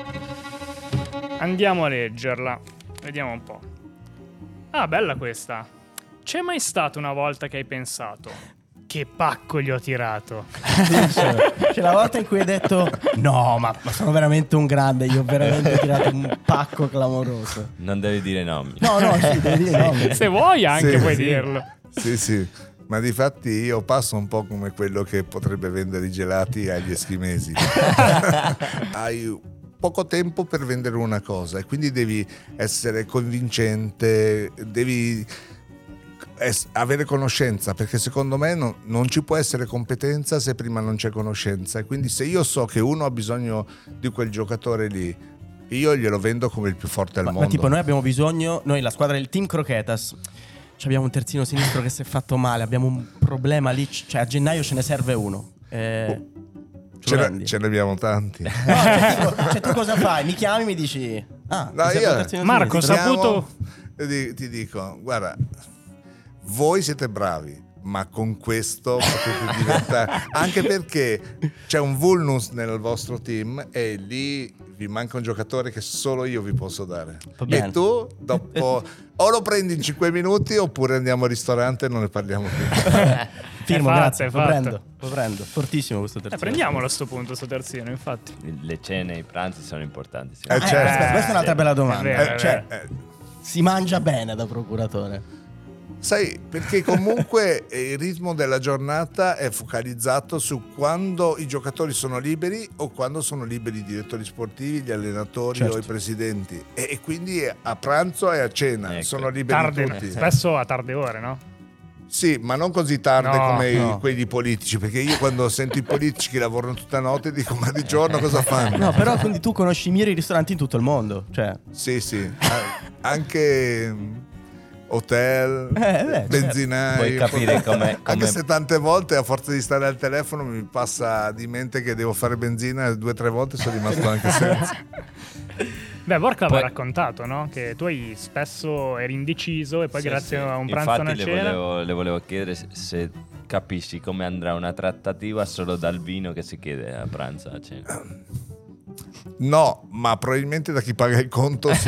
Andiamo a leggerla. Vediamo un po'. Ah, bella questa. C'è mai stata una volta che hai pensato: che pacco gli ho tirato? C'è la volta in cui hai detto: no, ma, ma sono veramente un grande, io ho veramente tirato un pacco clamoroso. Non devi dire nomi. No, no, sì, devi dire nomi. Se vuoi anche Sì, puoi sì. dirlo. Sì, sì. Ma difatti io passo un po' come quello che potrebbe vendere i gelati agli eschimesi. Hai poco tempo per vendere una cosa e quindi devi essere convincente, devi es- avere conoscenza, perché secondo me no- non ci può essere competenza se prima non c'è conoscenza. E quindi se io so che uno ha bisogno di quel giocatore lì, io glielo vendo come il più forte al Ma, mondo. ma tipo noi abbiamo bisogno, noi la squadra del Team Croquetas, abbiamo un terzino sinistro che si è fatto male, abbiamo un problema lì, cioè a gennaio ce ne serve uno. Eh, ce ce, lo ne, vendi? ce ne abbiamo tanti. No, cioè, tipo, cioè, tu cosa fai? Mi chiami, mi dici: ah, No, ti serve io- un terzino Marco, sinistro? sa- saputo- e di- ti dico, guarda, voi siete bravi, ma con questo potete diventare, anche perché c'è un vulnus nel vostro team e lì vi manca un giocatore che solo io vi posso dare. Va bene. E tu dopo o lo prendi in cinque minuti oppure andiamo al ristorante e non ne parliamo più. Firmo, È fatto, grazie, è lo fatto. prendo, lo prendo. Fortissimo questo Eh, terzino. prendiamolo a sto punto, sto terzino, infatti. Le cene e i pranzi sono importanti. sì. Eh, certo. Aspetta, questa è un'altra bella domanda. È vero, è Cioè, Eh, si mangia bene da procuratore? Sai, perché comunque il ritmo della giornata è focalizzato su quando i giocatori sono liberi o quando sono liberi i direttori sportivi, gli allenatori Certo. o i presidenti. E, e quindi a pranzo e a cena Ecco. sono liberi Tarde, tutti. spesso a tarde ore, no? Sì, ma non così tardi No, come no. i- quelli politici, perché io quando sento i politici che lavorano tutta notte dico ma di giorno cosa fanno? No, però quindi tu conosci i migliori ristoranti in tutto il mondo. Cioè, Sì, sì, a- anche mm, hotel, Eh, beh, benzinai. Vuoi capire come- Anche come- se tante volte a forza di stare al telefono mi passa di mente che devo fare benzina e due o tre volte sono rimasto anche senza. Beh, Borca aveva Poi- raccontato, no? Che tu hai spesso eri indeciso e poi Sì, grazie sì. a un pranzo e Infatti una le cena. volevo, le volevo chiedere se, se capisci come andrà una trattativa solo dal vino che si chiede a pranzo a cena. No, ma probabilmente da chi paga il conto sì.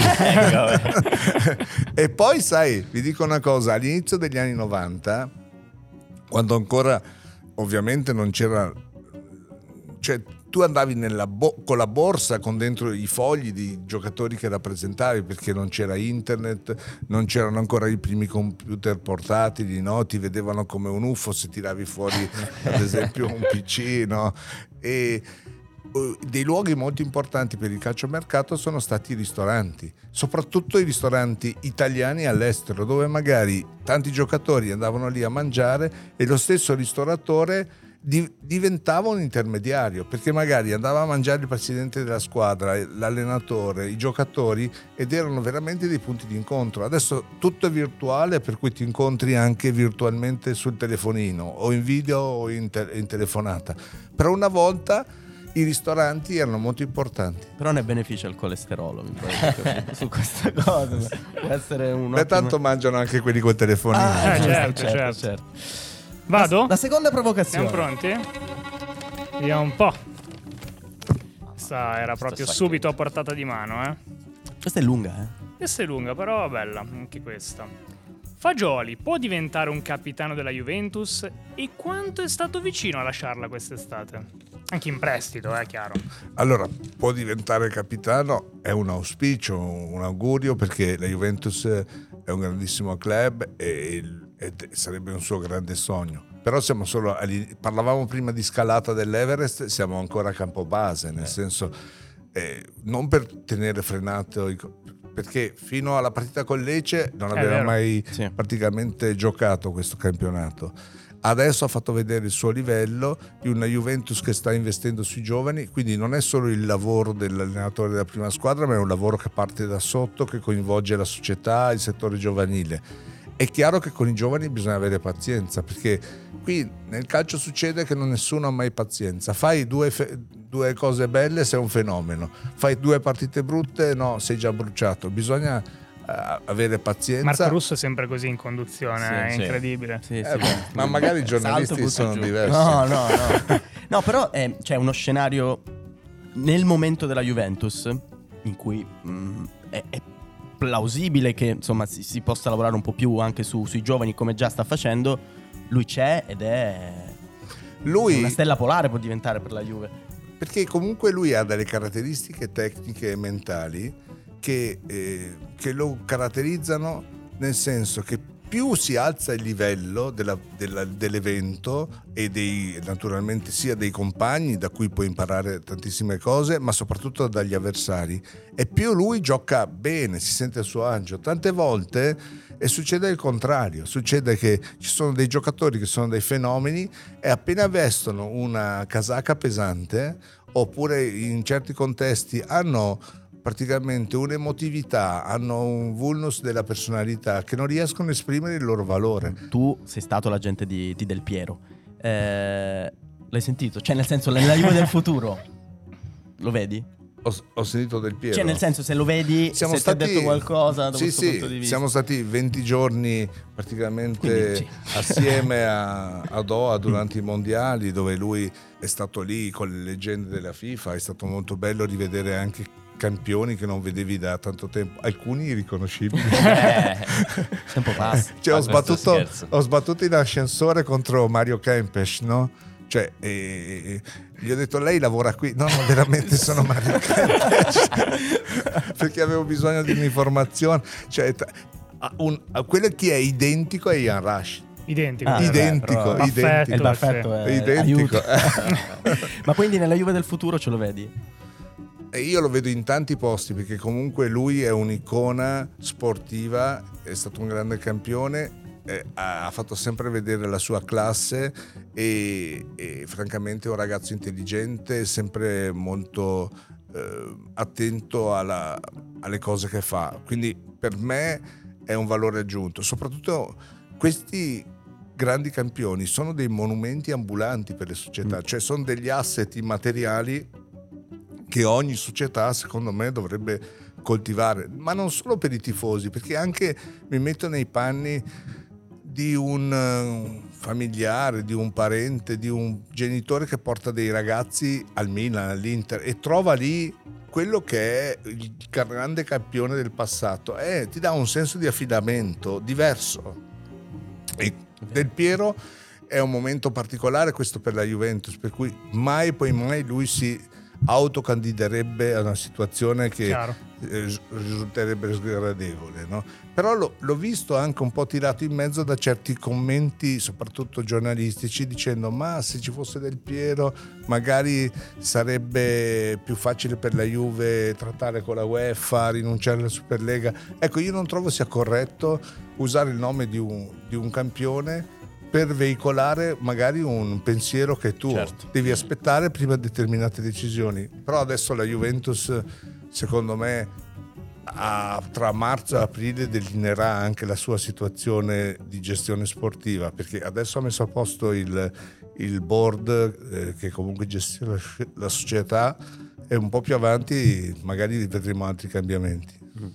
E poi sai, vi dico una cosa, all'inizio degli anni novanta, quando ancora ovviamente non c'era, cioè tu andavi nella bo- con la borsa con dentro i fogli di giocatori che rappresentavi, perché non c'era internet, non c'erano ancora i primi computer portatili, no? Ti vedevano come un U F O se tiravi fuori ad esempio un P C, no? E dei luoghi molto importanti per il calciomercato sono stati i ristoranti, soprattutto i ristoranti italiani all'estero, dove magari tanti giocatori andavano lì a mangiare e lo stesso ristoratore di- diventava un intermediario, perché magari andava a mangiare il presidente della squadra, l'allenatore, i giocatori, ed erano veramente dei punti di incontro. Adesso tutto è virtuale, per cui ti incontri anche virtualmente sul telefonino o in video o in, te- in telefonata. Però una volta i ristoranti erano molto importanti. però ne beneficia il colesterolo, mi pare, su questa cosa. Può essere un Beh, ottimo- tanto mangiano anche quelli col telefonino. Ah, Eh, giusto, certo, certo. certo. Vado? La seconda provocazione. Siamo pronti? Vediamo un po'. Questa era proprio sacchetta. subito a portata di mano, eh. Questa è lunga, eh. Questa è lunga, però bella, anche questa. Fagioli può diventare un capitano della Juventus? E quanto è stato vicino a lasciarla quest'estate? Anche in prestito, è eh, chiaro. Allora, può diventare capitano, è un auspicio, un augurio, perché la Juventus è un grandissimo club e, il- e sarebbe un suo grande sogno. Però siamo solo all'in- parlavamo prima di scalata dell'Everest, siamo ancora a campo base, nel senso eh, non per tenere frenato i co- perché fino alla partita con Lecce non È aveva vero. mai Sì. praticamente giocato questo campionato. Adesso ha fatto vedere il suo livello di una Juventus che sta investendo sui giovani, quindi non è solo il lavoro dell'allenatore della prima squadra, ma è un lavoro che parte da sotto, che coinvolge la società, il settore giovanile. È chiaro che con i giovani bisogna avere pazienza, perché qui nel calcio succede che non nessuno ha mai pazienza. Fai due, fe- due cose belle, sei un fenomeno. Fai due partite brutte, no, sei già bruciato. Bisogna uh, avere pazienza. Marco Russo è sempre così in conduzione, Sì, è sì. incredibile. Sì, Eh, sì. beh, ma magari i giornalisti Salto, butto sono giù. diversi. No, no, no. No, però eh, c'è uno scenario nel momento della Juventus in cui mh, è, è plausibile che insomma si, si possa lavorare un po' più anche su, sui giovani come già sta facendo. Lui c'è ed è Lui- una stella polare, può diventare per la Juve. Perché comunque lui ha delle caratteristiche tecniche e mentali che, eh, che lo caratterizzano, nel senso che più si alza il livello della- della- dell'evento e dei, naturalmente sia dei compagni da cui puoi imparare tantissime cose, ma soprattutto dagli avversari, e più lui gioca bene, si sente a suo agio. Tante volte e succede il contrario, succede che ci sono dei giocatori che sono dei fenomeni e appena vestono una casacca pesante, oppure in certi contesti hanno praticamente un'emotività, hanno un vulnus della personalità che non riescono a esprimere il loro valore. Tu sei stato l'agente di, di Del Piero. Eh, l'hai sentito? Cioè, nel senso, nella Juve del futuro lo vedi? Ho, ho sentito Del Piero. Cioè, nel senso, se lo vedi, Siamo se stati, ti ha detto qualcosa da sì, questo sì, punto di vista. siamo stati venti giorni praticamente Quindi, sì. assieme a, a Doha durante i mondiali, dove lui è stato lì con le leggende della FIFA. È stato molto bello rivedere anche campioni che non vedevi da tanto tempo, alcuni irriconoscibili. Eh, tempo passa. Cioè, ho, Questo sbattuto, scherzo. ho sbattuto in ascensore contro Mario Kempes, no? Cioè, eh, gli ho detto, lei lavora qui? No, no, veramente sono Mario Kempes. Perché avevo bisogno di un'informazione. Cioè, t- a un, a quello che è identico è Ian Rush. Identico. Ah, identico, beh, però- identico. Il baffetto è, Identico. aiuta. Ma quindi nella Juve del futuro ce lo vedi? E io lo vedo in tanti posti, perché comunque lui è un'icona sportiva, è stato un grande campione, eh, ha fatto sempre vedere la sua classe e, e francamente è un ragazzo intelligente, sempre molto eh, attento alla- alle cose che fa. Quindi per me è un valore aggiunto. Soprattutto questi grandi campioni sono dei monumenti ambulanti per le società, cioè sono degli asset immateriali che ogni società secondo me dovrebbe coltivare, ma non solo per i tifosi, perché anche mi metto nei panni di un eh, familiare, di un parente, di un genitore che porta dei ragazzi al Milan, all'Inter e trova lì quello che è il grande campione del passato, eh, ti dà un senso di affidamento diverso. E Del Piero è un momento particolare questo per la Juventus, per cui mai poi mai lui si autocandiderebbe a una situazione che Chiaro. eh, risulterebbe sgradevole, no? Però lo- l'ho visto anche un po' tirato in mezzo da certi commenti, soprattutto giornalistici, dicendo ma se ci fosse Del Piero magari sarebbe più facile per la Juve trattare con la UEFA, rinunciare alla Superlega. Ecco, io non trovo sia corretto usare il nome di un, di un campione per veicolare magari un pensiero che tu Certo. devi aspettare prima di determinate decisioni. Però adesso la Juventus, secondo me, a- tra marzo e aprile delineerà anche la sua situazione di gestione sportiva, perché adesso ha messo a posto il, il board eh, che comunque gestisce la, la società, e un po' più avanti magari vedremo altri cambiamenti.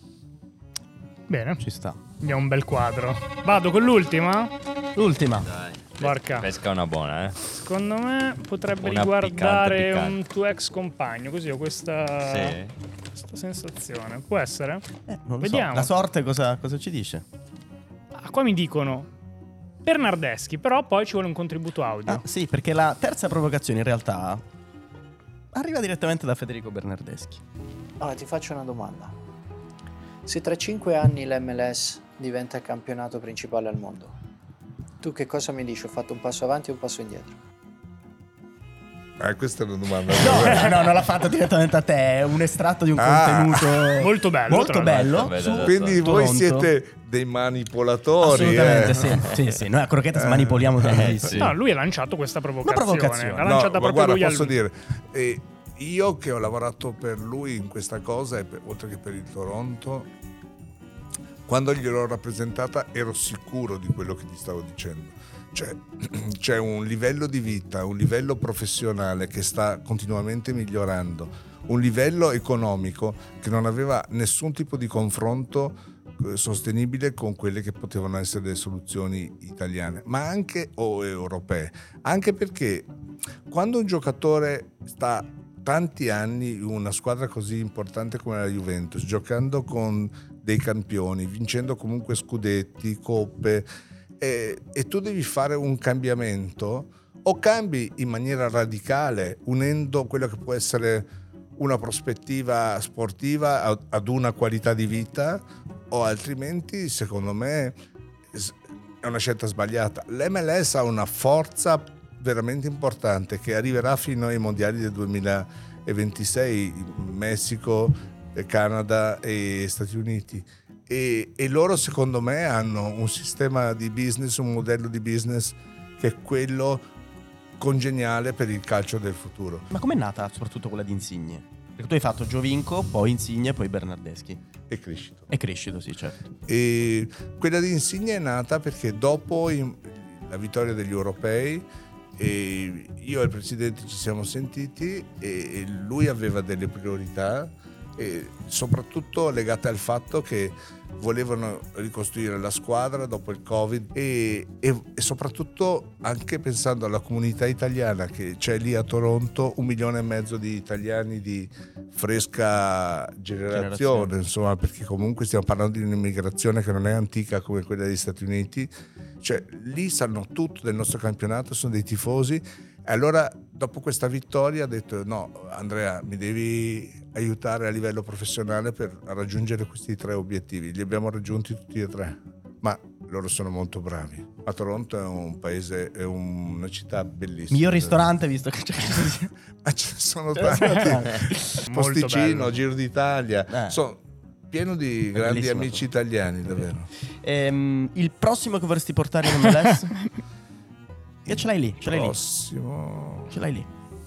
Bene. Ci sta. Abbiamo un bel quadro. Vado con l'ultima? L'ultima. Dai. Porca. Pesca una buona, eh. Secondo me potrebbe Una riguardare piccante, piccante. un tuo ex compagno. Così ho questa, Sì. questa sensazione. Può essere? Eh, non lo Vediamo. so. La sorte cosa, cosa ci dice? Ah, qua mi dicono Bernardeschi, però poi ci vuole un contributo audio. Ah, sì, perché la terza provocazione in realtà arriva direttamente da Federico Bernardeschi. Allora ti faccio una domanda. Se tra cinque anni l'M L S diventa il campionato principale al mondo, tu che cosa mi dici? Ho fatto un passo avanti o un passo indietro? Eh, questa è una domanda. No, no, non l'ha fatto direttamente a te, è un estratto di un Ah. contenuto Molto bello, molto tra bello. l'altro. su Quindi voi Toronto. siete dei manipolatori. Assolutamente eh. sì, sì, sì. Noi a Croquetas manipoliamo tantissimo. No, lui ha lanciato questa provocazione. Una provocazione. L'ha No, lanciata ma proprio guarda, lui al- posso dire, eh, io che ho lavorato per lui in questa cosa, e per- oltre che per il Toronto, quando gliel'ho rappresentata ero sicuro di quello che ti stavo dicendo. Cioè, c'è un livello di vita, un livello professionale che sta continuamente migliorando, un livello economico che non aveva nessun tipo di confronto eh, sostenibile con quelle che potevano essere le soluzioni italiane, ma anche o europee. Anche perché quando un giocatore sta tanti anni in una squadra così importante come la Juventus, giocando con dei campioni, vincendo comunque scudetti, coppe, e, e tu devi fare un cambiamento, o cambi in maniera radicale unendo quello che può essere una prospettiva sportiva ad- ad una qualità di vita, o altrimenti secondo me s- è una scelta sbagliata. L'M L S ha una forza veramente importante che arriverà fino ai mondiali del duemilaventisei, Messico, Canada e Stati Uniti. E, e loro secondo me hanno un sistema di business, un modello di business che è quello congeniale per il calcio del futuro. Ma com'è nata soprattutto quella di Insigne? Perché tu hai fatto Giovinco, poi Insigne, poi Bernardeschi. E Crescito. E Crescito, sì, certo. E quella di Insigne è nata perché dopo in- la vittoria degli europei, e io e il presidente ci siamo sentiti e lui aveva delle priorità, e soprattutto legate al fatto che volevano ricostruire la squadra dopo il Covid e, e, e soprattutto anche pensando alla comunità italiana che c'è lì a Toronto, un milione e mezzo di italiani di fresca generazione, Generazione. insomma, perché comunque stiamo parlando di un'immigrazione che non è antica come quella degli Stati Uniti, cioè lì sanno tutto del nostro campionato, sono dei tifosi. E allora dopo questa vittoria ha detto: no Andrea, mi devi aiutare a livello professionale per raggiungere questi tre obiettivi. Li abbiamo raggiunti tutti e tre, ma loro sono molto bravi. A Toronto è un paese, è un- una città bellissima. Miglior ristorante, visto che c'è. Ma ce ne sono Ce ne sono tanti. tanti. Molto Posticino, bello. Giro d'Italia, Eh. sono pieno di È grandi bellissimo, amici italiani, davvero. Ehm, il prossimo che vorresti portare in M L S? Che ce l'hai lì, ce l'hai lì. Prossimo. Ce l'hai lì.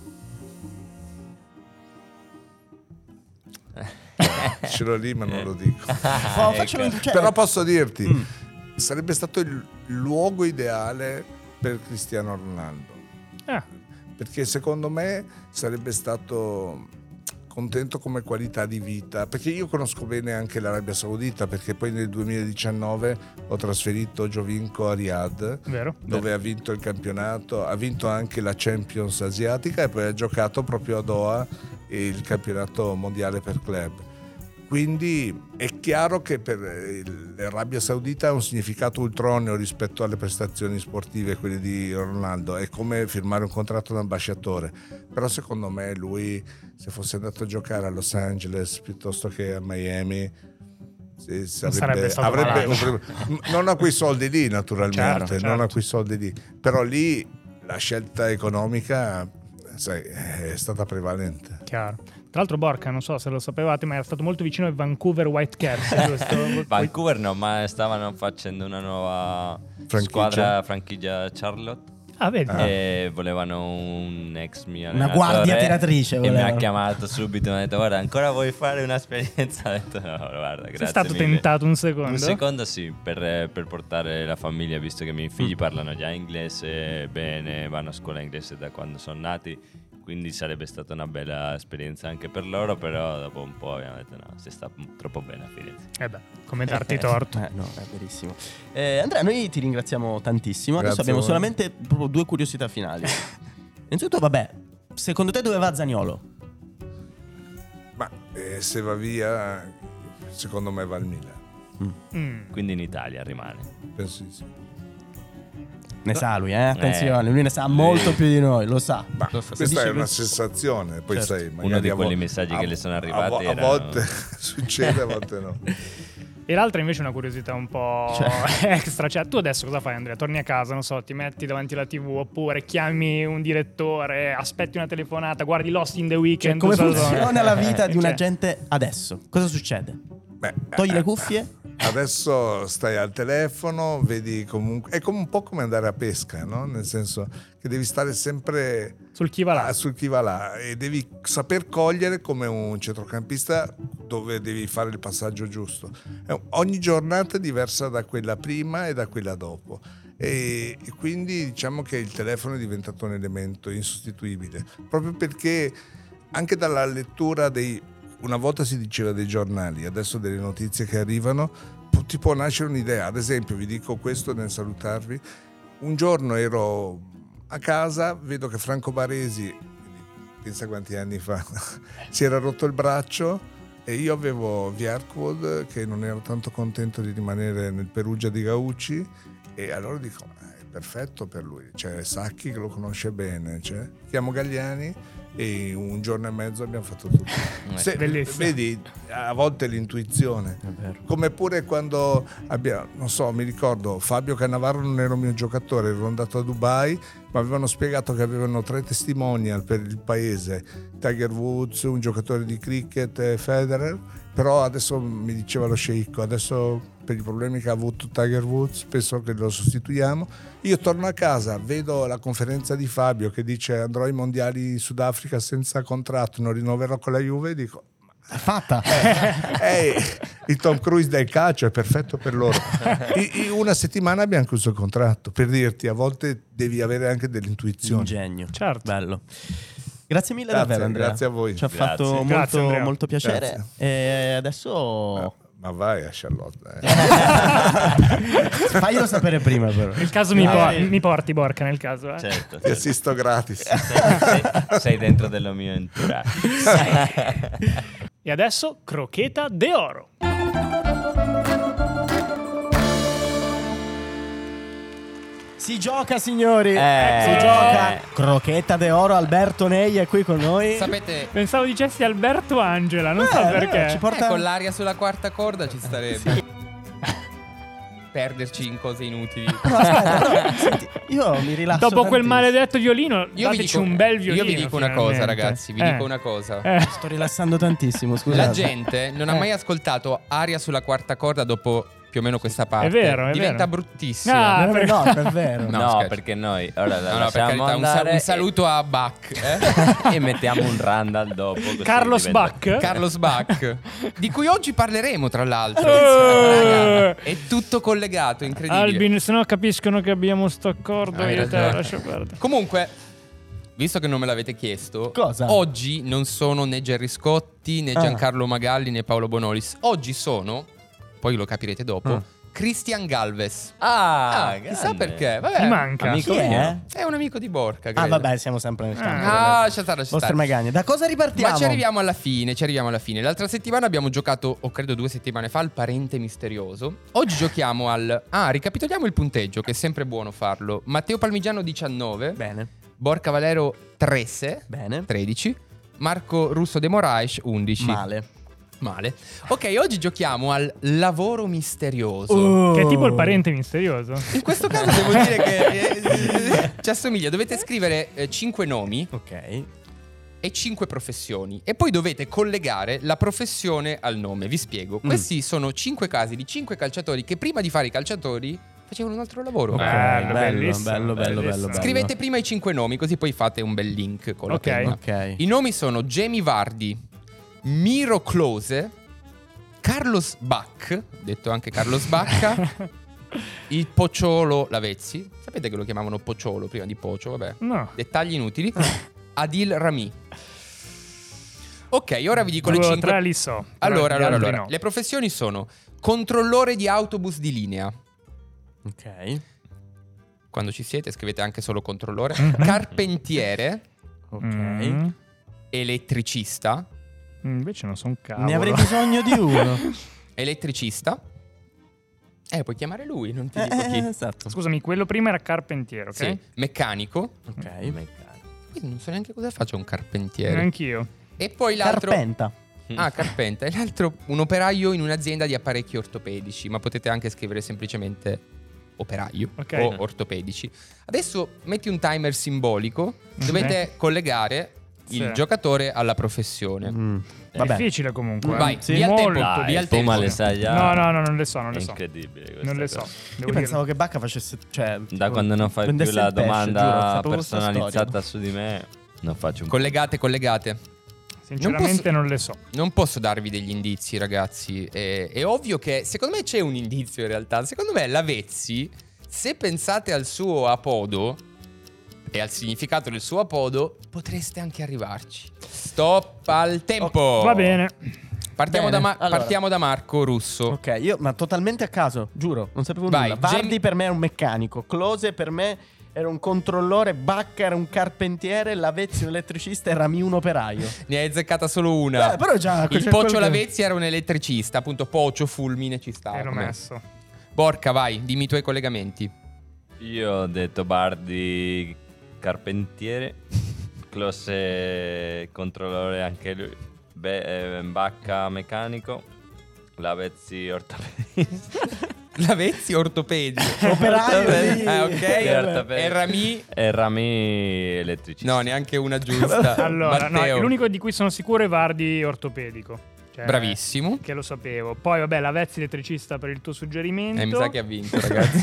Ce l'ho lì, ma non lo dico. Oh, faccelo in- cioè- Però posso dirti, Mm. sarebbe stato il luogo ideale per Cristiano Ronaldo. Ah. Perché secondo me sarebbe stato contento come qualità di vita, perché io conosco bene anche l'Arabia Saudita, perché poi nel duemiladiciannove ho trasferito Giovinco a Riyadh, Vero. dove ha vinto il campionato, ha vinto anche la Champions asiatica e poi ha giocato proprio a Doha il campionato mondiale per club. Quindi è chiaro che per l'Arabia Saudita ha un significato ultroneo rispetto alle prestazioni sportive, quelle di Ronaldo. È come firmare un contratto da ambasciatore. Però secondo me lui, se fosse andato a giocare a Los Angeles piuttosto che a Miami, si- sarebbe, sarebbe stato avrebbe, malato. avrebbe- non a quei soldi lì naturalmente, Certo, certo. non a quei soldi lì. Però lì la scelta economica, sai, è stata prevalente. Chiaro. Tra l'altro Borca, non so se lo sapevate, ma era stato molto vicino ai Vancouver Whitecaps. giusto? Vancouver no, ma stavano facendo una nuova Franchigia? squadra, franchigia Charlotte. Ah, vedi? E volevano un ex mio Una allenatore. guardia tiratrice E mi ha volevano. chiamato subito. Mi ha detto: guarda, ancora vuoi fare un'esperienza? Ho detto: no, guarda, grazie. Sei stato mille." tentato un secondo? Un secondo sì, per, per portare la famiglia, visto che i miei figli Mm. parlano già inglese bene, vanno a scuola inglese da quando sono nati. Quindi sarebbe stata una bella esperienza anche per loro, però dopo un po' abbiamo detto no, si sta troppo bene a Firenze. Eh beh, come darti torto. Eh, no, è verissimo. Eh, Andrea, noi ti ringraziamo tantissimo. Adesso Grazie abbiamo a voi. solamente proprio due curiosità finali. Innanzitutto, vabbè, secondo te dove va Zaniolo? Ma eh, se va via, secondo me va al Milan. Mm. Quindi in Italia rimane. Penso di sì. Ne sa lui, eh? Attenzione, Eh, lui ne sa lui- molto più di noi, lo sa. Ma Lo sa. Se questa dice è una questo- sensazione, poi Certo. sai, Uno magari di a vo- quelli messaggi a- che le sono a arrivati vo- A, erano- volte succede, a volte no. E l'altra invece è una curiosità un po' Cioè. extra. Cioè, tu adesso cosa fai, Andrea? Torni a casa, non so, ti metti davanti alla tivù oppure chiami un direttore, aspetti una telefonata, guardi Lost in the Cioè, Weekend. come so- funziona la vita di un Cioè, agente adesso? Cosa succede? Beh, Togli le cuffie? Adesso stai al telefono, vedi comunque. È come un po' come andare a pesca, no? Nel senso che devi stare sempre sul chi va là. ah, sul chi va là e devi saper cogliere come un centrocampista dove devi fare il passaggio giusto. È- Ogni giornata è diversa da quella prima e da quella dopo. E e quindi diciamo che il telefono è diventato un elemento insostituibile, proprio perché anche dalla lettura dei, una volta si diceva dei giornali, adesso delle notizie che arrivano, pu- ti può nascere un'idea. Ad esempio, vi dico questo nel salutarvi: un giorno ero a casa, vedo che Franco Baresi, quindi pensa quanti anni fa, si era rotto il braccio e io avevo Vierkwood che non ero tanto contento di rimanere nel Perugia di Gaucci, e allora dico "Ah, è perfetto per lui, c'è Sacchi che lo conosce bene, cioè, chiamo Galliani e un giorno e mezzo abbiamo fatto tutto. Se, Bellissimo. vedi, a volte l'intuizione, come pure quando abbiamo, non so, mi ricordo Fabio Cannavaro non era un mio giocatore, ero andato a Dubai, ma avevano spiegato che avevano tre testimonial per il paese: Tiger Woods, un giocatore di cricket e Federer. Però adesso mi diceva lo sceicco, adesso per i problemi che ha avuto Tiger Woods penso che lo sostituiamo. Io torno a casa, vedo la conferenza di Fabio che dice andrò ai mondiali in Sudafrica senza contratto, non rinnoverò con la Juve, e dico è fatta. Eh, eh, il Tom Cruise del calcio è perfetto per loro. In, in una settimana abbiamo chiuso il contratto, per dirti, a volte devi avere anche dell'intuizione. Ingegno. Certo. Bello. Grazie mille Grazie, davvero, Andrea. grazie a voi. Ci ha Grazie. fatto Grazie, molto, Andrea. molto piacere. Grazie. E adesso Ma vai a Charlotte. Eh. faglielo sapere prima, però. Nel caso mi, No. por- mi porti, Borca, nel caso. Eh. Certo. Ti assisto gratis. sei, sei dentro dello mio entourage. E adesso Croqueta de Oro. Si gioca, signori. Eh. Si gioca. Crochetta de Oro. Alberto Nei è qui con noi. Sapete, Pensavo dicessi Alberto Angela, non Eh, so eh, perché. ci porta- eh, con l'aria sulla quarta corda ci starebbe. Perderci in cose inutili. No, aspetta, però, senti, io mi rilasso Dopo quel tantissimo. maledetto violino, Io vi, dateci dico, un bel violino. io vi dico una cosa, finalmente. ragazzi. Vi Eh. dico una cosa. Eh. Sto rilassando tantissimo, scusate. La gente non ha Eh. mai ascoltato aria sulla quarta corda dopo più o meno questa parte. È vero, è Diventa vero. bruttissimo. Ah, No, per- no, è vero. No, No, scherzo. perché noi ora la No, no, per lasciamo carità, un, sa- andare un saluto a Bach. e, e mettiamo un Randall dopo. così Carlos diventa- Bach. Carlos Bach, di cui oggi parleremo, tra l'altro. Eh. Raga, è tutto collegato, incredibile. Albin, se no capiscono che abbiamo sto accordo. Hai Io te ragione. lo lascio perdere. Comunque, visto che non me l'avete chiesto, Cosa? oggi non sono né Gerry Scotti, né Ah. Giancarlo Magalli, né Paolo Bonolis. Oggi sono, poi lo capirete dopo, Ah. Christian Galvez. Ah, Ah, chissà grande. perché. Vabbè, Mi manca. Amico Chi è? mio. è un amico di Borca. Ah, credo. vabbè, siamo sempre nel campo. Ah, lascia stare, lascia Vostre stare. magagne. Da cosa ripartiamo? Ma ci arriviamo alla fine, ci arriviamo alla fine. L'altra settimana abbiamo giocato, o credo due settimane fa, al parente misterioso. Oggi giochiamo al... Ah, ricapitoliamo il punteggio, che è sempre buono farlo. Matteo Palmigiano diciannove. Bene. Borca Valero tredici. Bene. tredici. Marco Russo De Moraes undici. Male. Male. Ok, oggi giochiamo al lavoro misterioso. Oh. Che è tipo il parente misterioso. In questo caso devo dire che eh, ci assomiglia. Dovete scrivere cinque nomi Ok. e cinque professioni e poi dovete collegare la professione al nome. Vi spiego. Mm. Questi sono cinque casi di cinque calciatori che prima di fare i calciatori facevano un altro lavoro. Ok, Bello, bello, bellissimo, bello, bello, bellissimo. bello. Scrivete prima i cinque nomi, così poi fate un bel link con la Ok. penna. Ok. I nomi sono Jamie Vardy, Miro Klose, Carlos Bach, detto anche Carlos Bacca, il Pocciolo Lavezzi. Sapete che lo chiamavano Pocciolo prima di Pocio? Vabbè. No. Dettagli inutili. Adil Rami. Ok, ora vi dico Due le o cinque. tre li so. però Allora, gli allora, altri allora. no. Le professioni sono controllore di autobus di linea. Ok. Quando ci siete scrivete anche solo controllore. Carpentiere. Ok. Mm. Elettricista. Invece non sono un cavolo. Ne avrei bisogno di uno. Elettricista. Eh, puoi chiamare lui, non ti dico chi. Eh, esatto. Scusami, quello prima era carpentiere, ok? Sì. Meccanico. Ok. Quindi non so neanche cosa faccia un carpentiere. Neanch'io. E poi l'altro. Carpenta. Ah, carpenta. E l'altro un operaio in un'azienda di apparecchi ortopedici, ma potete anche scrivere semplicemente operaio Ok. o ortopedici. Adesso metti un timer simbolico, dovete collegare Sì. il giocatore alla professione. Mm. È difficile comunque. Vai, eh. sì. via il tempo, Molto. via il tempo. Puma le sai già. No, no, no, non le so, non le È so. incredibile questa Non le cosa. so. Devo Io pensavo dire. che Bacca facesse. Cioè, Da tipo, quando non fai più vendesse la il pesce, domanda giuro, sapevo questa personalizzata storia. su di me, non faccio un Collegate, collegate. Sinceramente non, non le so. Non posso darvi degli indizi, ragazzi. È, è ovvio che, secondo me c'è un indizio in realtà. Secondo me Lavezzi, se pensate al suo apodo e al significato del suo apodo, potreste anche arrivarci. Stop al tempo. Va bene. Partiamo, Bene, da, Ma- allora. partiamo da Marco Russo. Ok, io, ma totalmente a caso, giuro, non sapevo Vai, nulla. Vardy Jamie- per me è un meccanico, Klose per me era un controllore, Bacca era un carpentiere, Lavezzi un elettricista e Rami un operaio. Ne hai azzeccata solo una. Eh, però già Il c'è Pocio quel- Lavezzi era un elettricista, appunto Pocio, Fulmine ci stava. Ero com'è? messo. Borca, vai, dimmi i tuoi collegamenti. Io ho detto Bardi carpentiere, Klose controllore anche lui, Be- eh, Bacca meccanico, Lavezzi ortopedista. Lavezzi ortopedico. Operaio di- Ah, ok. Ortopedico. E Rami? E Rami elettricista. No, neanche una giusta. Allora, no, Matteo. l'unico di cui sono sicuro è Vardi ortopedico. Cioè, Bravissimo. Che lo sapevo. Poi, vabbè, Lavezzi elettricista per il tuo suggerimento. Eh, mi sa che ha vinto, ragazzi.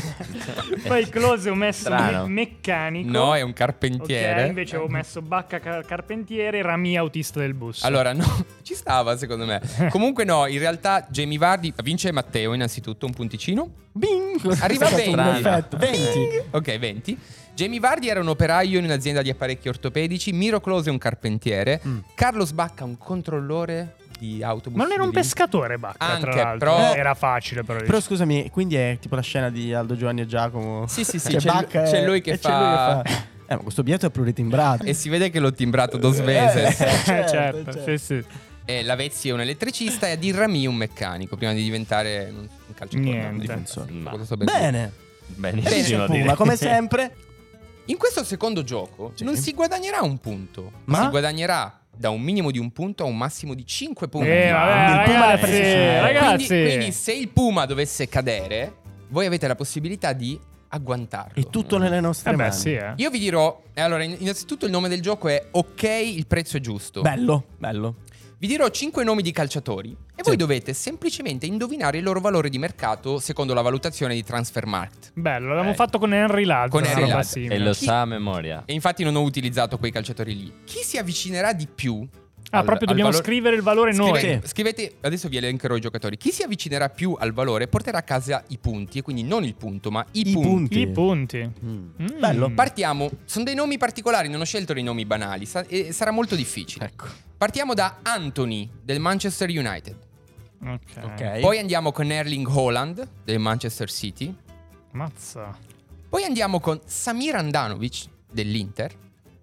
Poi Klose ho messo Strano. me- meccanico. No, è un carpentiere. Ok, invece ho messo Bacca car- carpentiere, Rami autista del bus. Allora, no, ci stava secondo me. Comunque no, in realtà Jamie Vardy vince Matteo innanzitutto un punticino. Bing! Arriva a È stato un venti. effetto. venti. Ok, venti. Jamie Vardy era un operaio in un'azienda di apparecchi ortopedici, Miro Klose un carpentiere, Mm. Carlos Bacca un controllore di autobus. Ma non era un civili. pescatore Bacca, Anche, tra l'altro. però- Era facile però. Però scusami, quindi è tipo la scena di Aldo Giovanni e Giacomo. Sì, sì, sì, Che c'è, lui- Bacca è- c'è lui che e c'è fa... lui che fa- Eh, ma questo biglietto è pluritimbrato. E si vede che l'ho timbrato dos veces. Eh, certo, certo, sì, sì. E Lavezzi è un elettricista e Adil Rami un meccanico prima di diventare un un calciatore. Niente. un difensore. Ma- Questo sto ben dire. Bene. Benissimo. Puma, direi. come sempre. In questo secondo gioco Sì. non si guadagnerà un punto, ma Ma? si guadagnerà da un minimo di un punto a un massimo di cinque punti. Eh, vabbè, Il Puma l'ha ragazzi, preso su- ragazzi. Quindi, quindi se il Puma dovesse cadere, voi avete la possibilità di agguantarlo. È tutto nelle nostre Eh beh, mani. sì, eh. Io vi dirò, eh, allora, in- innanzitutto il nome del gioco è Ok, il prezzo è giusto. Bello, bello. Vi dirò cinque nomi di calciatori e voi dovete semplicemente indovinare il loro valore di mercato secondo la valutazione di Transfermarkt. Bello, l'avevamo Eh. fatto con Henry Ladd. Con una Henry roba Ladd. simile. E lo Chi- sa a memoria. E infatti non ho utilizzato quei calciatori lì. Chi si avvicinerà di più? Ah, al- proprio al dobbiamo valore- scrivere il valore noi. Scrivete, scrivete- adesso vi elencherò i giocatori. Chi si avvicinerà più al valore porterà a casa i punti, e quindi non il punto, ma i, I punti. punti. I punti. Mm. Mm. Bello. Partiamo. Sono dei nomi particolari, non ho scelto dei nomi banali, sa- e sarà molto difficile. Ecco. Partiamo da Anthony del Manchester United. Ok. Ok. Poi andiamo con Erling Haaland del Manchester City. Mazza. Poi andiamo con Samir Handanovic dell'Inter.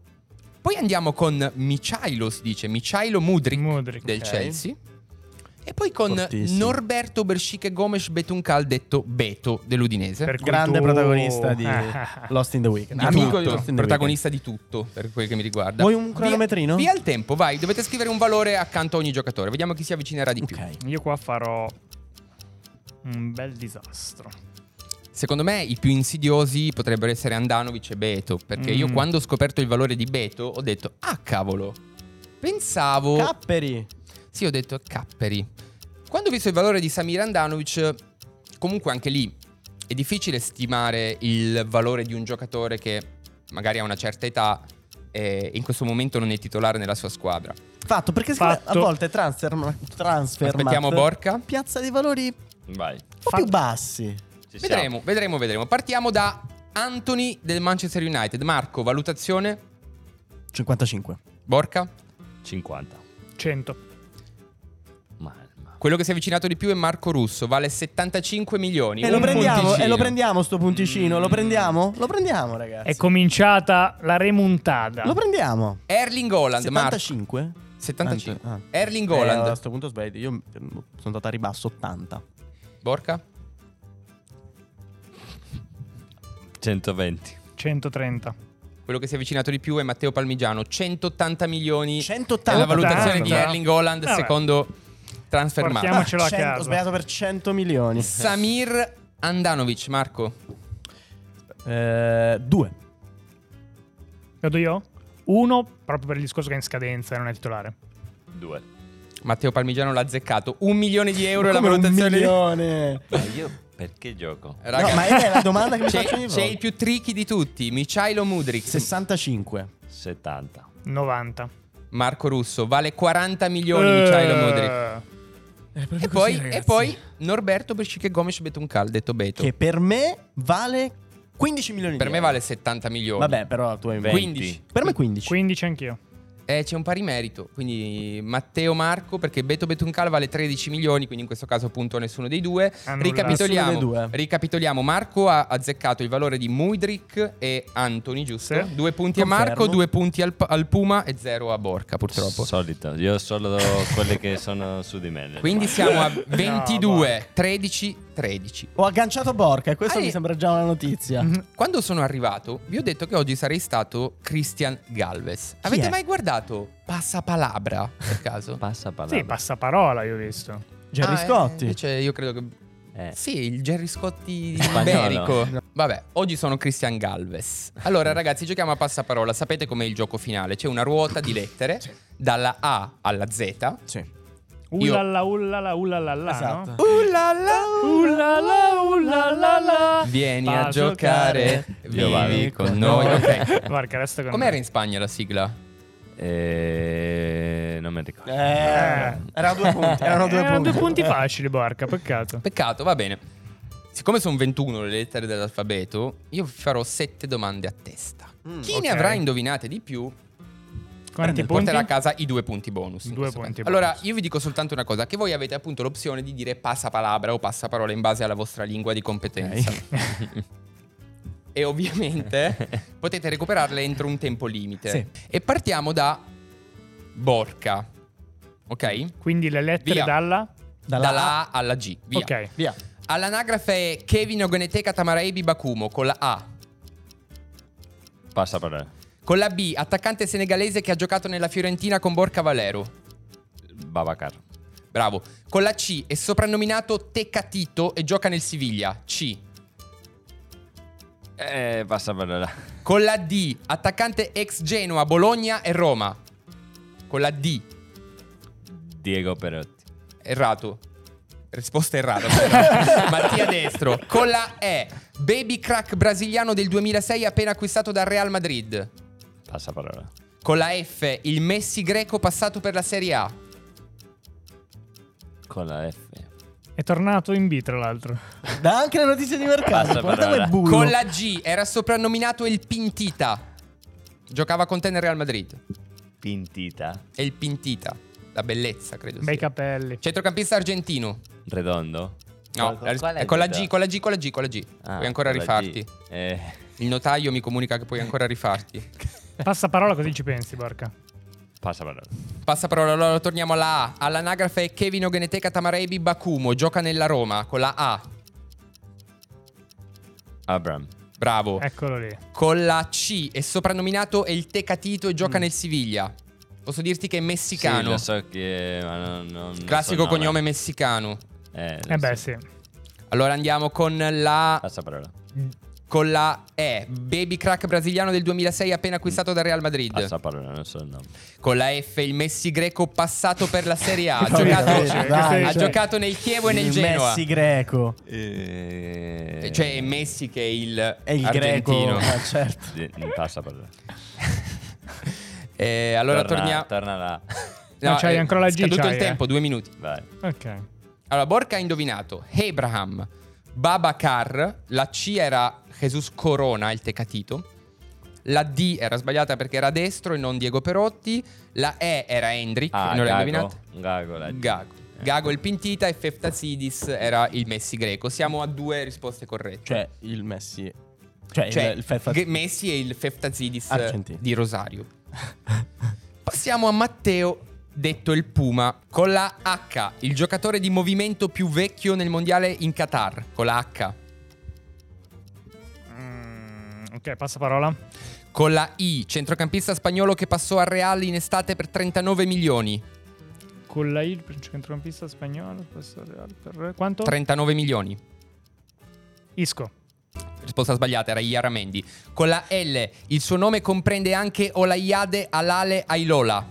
Poi andiamo con Michailo, si dice, Michailo Mudryk, Mudryk, del ok. Chelsea. E poi con Fortissimo. Norberto Bershike Gomes Betunkal, detto Beto dell'Udinese. Per cui Grande tu- protagonista di Lost in the Weekend. Di Amico tutto, di Lost in the protagonista di tutto, per quel che mi riguarda. Vuoi un Via- cronometrino? Via il tempo, vai. Dovete scrivere un valore accanto a ogni giocatore. Vediamo chi si avvicinerà di più. Weekend. Ok. Io qua farò un bel disastro. Secondo me i più insidiosi potrebbero essere Handanovic e Beto. Perché io Mm. quando ho scoperto il valore di Beto ho detto, ah cavolo, pensavo... Capperi. Sì, ho detto Capperi. Quando ho visto il valore di Samir Handanovic, comunque anche lì è difficile stimare il valore di un giocatore che magari ha una certa età e in questo momento non è titolare nella sua squadra. Fatto, perché secondo me Fatto. a volte transfer, transfer Aspettiamo Borca. piazza dei valori un Vai. po' più bassi. Ci siamo. Vedremo, vedremo, vedremo. Partiamo da Anthony del Manchester United. Marco, valutazione? cinquantacinque. Borca? cinquanta. cento. Ma, ma- Quello che si è avvicinato di più è Marco Russo, vale settantacinque milioni. E un lo prendiamo, punticino. e lo prendiamo sto punticino, lo prendiamo? Lo prendiamo, ragazzi. È cominciata la remontata. Lo prendiamo. Erling Haaland, Marco. settantacinque? settantacinque. Ah. Erling Eh, Haaland. a questo punto sbaglio. Io sono andato a ribasso ottanta. Borca? centoventi. centotrenta. quello che si è avvicinato di più è Matteo Palmigiano, centottanta milioni centottanta è la valutazione tanto. di Erling Haaland Vabbè. secondo Transfermarkt. Portiamocelo a cento casa. Ho sbagliato per cento milioni. Samir Andanovic, Marco. Eh, due. Vedo io? Uno, proprio per il discorso che è in scadenza e non è titolare. Due. Matteo Palmigiano l'ha azzeccato. Un milione di euro è la Come un valutazione. milione? Ma io perché gioco? Raga, No, ma è la domanda che mi c'è, faccio ogni c'è volta. il più tricky di tutti, Michailo Mudryk. sessantacinque. settanta. novanta. Marco Russo, vale quaranta milioni Eh. Michailo Mudryk. È proprio E così, poi, ragazzi. e poi Norberto Bershiche Gomes Betunkal, detto Beto. Che per me vale quindici milioni Per di me euro. vale settanta milioni. Vabbè, però tu hai quindici. Per me quindici. quindici anch'io. Eh, c'è un pari merito. Quindi Matteo Marco, perché Beto Betunkal vale tredici milioni, quindi in questo caso appunto nessuno dei due. Annullato. Ricapitoliamo. Nessuno dei due. Ricapitoliamo. Marco ha azzeccato il valore di Mudryk e Anthony, giusto? Sì. Due punti Confermo. a Marco, due punti al, al Puma e zero a Borca, purtroppo. Solito. Io solo quelle che sono su di me. Quindi siamo a ventidue, tredici, tredici. Ho agganciato Borca e questo Ah, mi eh. sembra già una notizia. Quando sono arrivato, vi ho detto che oggi sarei stato Christian Galvez. Avete è? mai guardato Passapalabra, per caso? Passapalabra. Sì, passaparola, io ho visto. Jerry Ah, Scotti. eh, invece io credo che... Eh. Sì, il Jerry Scotti Spagnolo. iberico. Vabbè, oggi sono Christian Galvez. Allora, ragazzi, giochiamo a passaparola. Sapete com'è il gioco finale? C'è una ruota di lettere, dalla A alla Z. Sì. Io- Ullala, ullala, ullala, Esatto. no? Ullala, Ullala, ullala. vieni Va a giocare, Io vado. vieni con noi. Ok. Guarda, resta con Com'era me. in Spagna la sigla? Eh, non mi ricordo. Eh, erano due punti. Erano due Erano punti. due punti facili, Borca, peccato. Peccato, va bene. Siccome sono ventuno le lettere dell'alfabeto, io farò sette domande a testa. Chi ok. ne avrà indovinate di più Quanti punti? porterà a casa i due punti bonus. in Due questo punti caso. Allora, bonus. io vi dico soltanto una cosa: che voi avete appunto l'opzione di dire passapalabra o passaparola in base alla vostra lingua di competenza. E ovviamente potete recuperarle entro un tempo limite. Sì. E partiamo da Borca. Ok? Quindi le lettere Via. dalla? Dalla Dalla A A alla G. Via. Ok. Via. All'anagrafe è Kevin Ogoneteka Tamaraibi Bakumo con la A. Passapalabra. Con la B, attaccante senegalese che ha giocato nella Fiorentina con Borca Valero. Babacar. Bravo. Con la C è soprannominato Tecatito e gioca nel Siviglia. C. Eh, passapalabra. Con la D, attaccante ex Genoa, Bologna e Roma. Con la D. Diego Perotti. Errato. Risposta errata. Mattia Destro. Con la E, baby crack brasiliano del duemilasei appena acquistato dal Real Madrid. Passapalabra. Con la F, il Messi greco passato per la Serie A. Con la F. È tornato in B, tra l'altro. Da anche le notizie di mercato. Basta Guarda parola. quel bullo. Con la G, era soprannominato il Pintita. Giocava con te nel Real Madrid. Pintita. È il Pintita. La bellezza, credo Bei sia. capelli. Centrocampista argentino. Redondo. No, Qual- qual è è con la questa? G, con la G, con la G, con la G. Ah, puoi ancora con la rifarti. G. Eh, Il notaio mi comunica che puoi ancora rifarti. Passa parola così ci pensi, Borca. passapalabra. Passaparola, allora torniamo alla A. All'anagrafe è Kevin Ogeneteka Tamareibi Bakumo. Gioca nella Roma con la A. Abram. Bravo. Eccolo lì. Con la C è soprannominato El Tecatito e gioca nel Siviglia. Posso dirti che è Sì, messicano. lo so che... Ma non, non, non Classico so il nome. cognome messicano. Eh, Eh beh, sì. Allora andiamo con la Passaparola. con la E. Baby crack brasiliano del duemilasei appena acquistato dal Real Madrid. Passaparola, non so il nome. Con la F il Messi greco passato per la Serie A. Ha, No, giocato, dai, dai, ha cioè, giocato nel Chievo e nel il Genoa. Messi greco. Eh, Cioè è Messi che è il, È il argentino. greco. Ah, certo. di- Passaparola. Eh, allora Torna- torniamo. Torna là. No, c'hai è ancora la G, scaduto c'hai, il tempo, eh. due minuti. Vai. Ok. Allora, Borca ha indovinato Abraham, Babacar, la C era Jesus Corona, il Tecatito. La D era sbagliata perché era destro e non Diego Perotti. La E era Hendrik, Ah, non l'hai Gago. indovinato. Gago, la G. Gago. Gago il Pintita e Feftazidis era il Messi greco. Siamo a due risposte corrette. Cioè, il Messi. Cioè, Cioè, il, il Fefa- Ge- Messi e il Feftazidis Argentino. di Rosario. Passiamo a Matteo, detto il Puma, con la H, il giocatore di movimento più vecchio nel mondiale in Qatar, con la H. Mm, ok, passa parola. Con la I, centrocampista spagnolo che passò al Real in estate per trentanove milioni. Con la I, il centrocampista spagnolo. Per quanto? trentanove milioni. Isco. Risposta sbagliata, era Iaramendi. Con la L, il suo nome comprende anche Olayade Alale Ailola.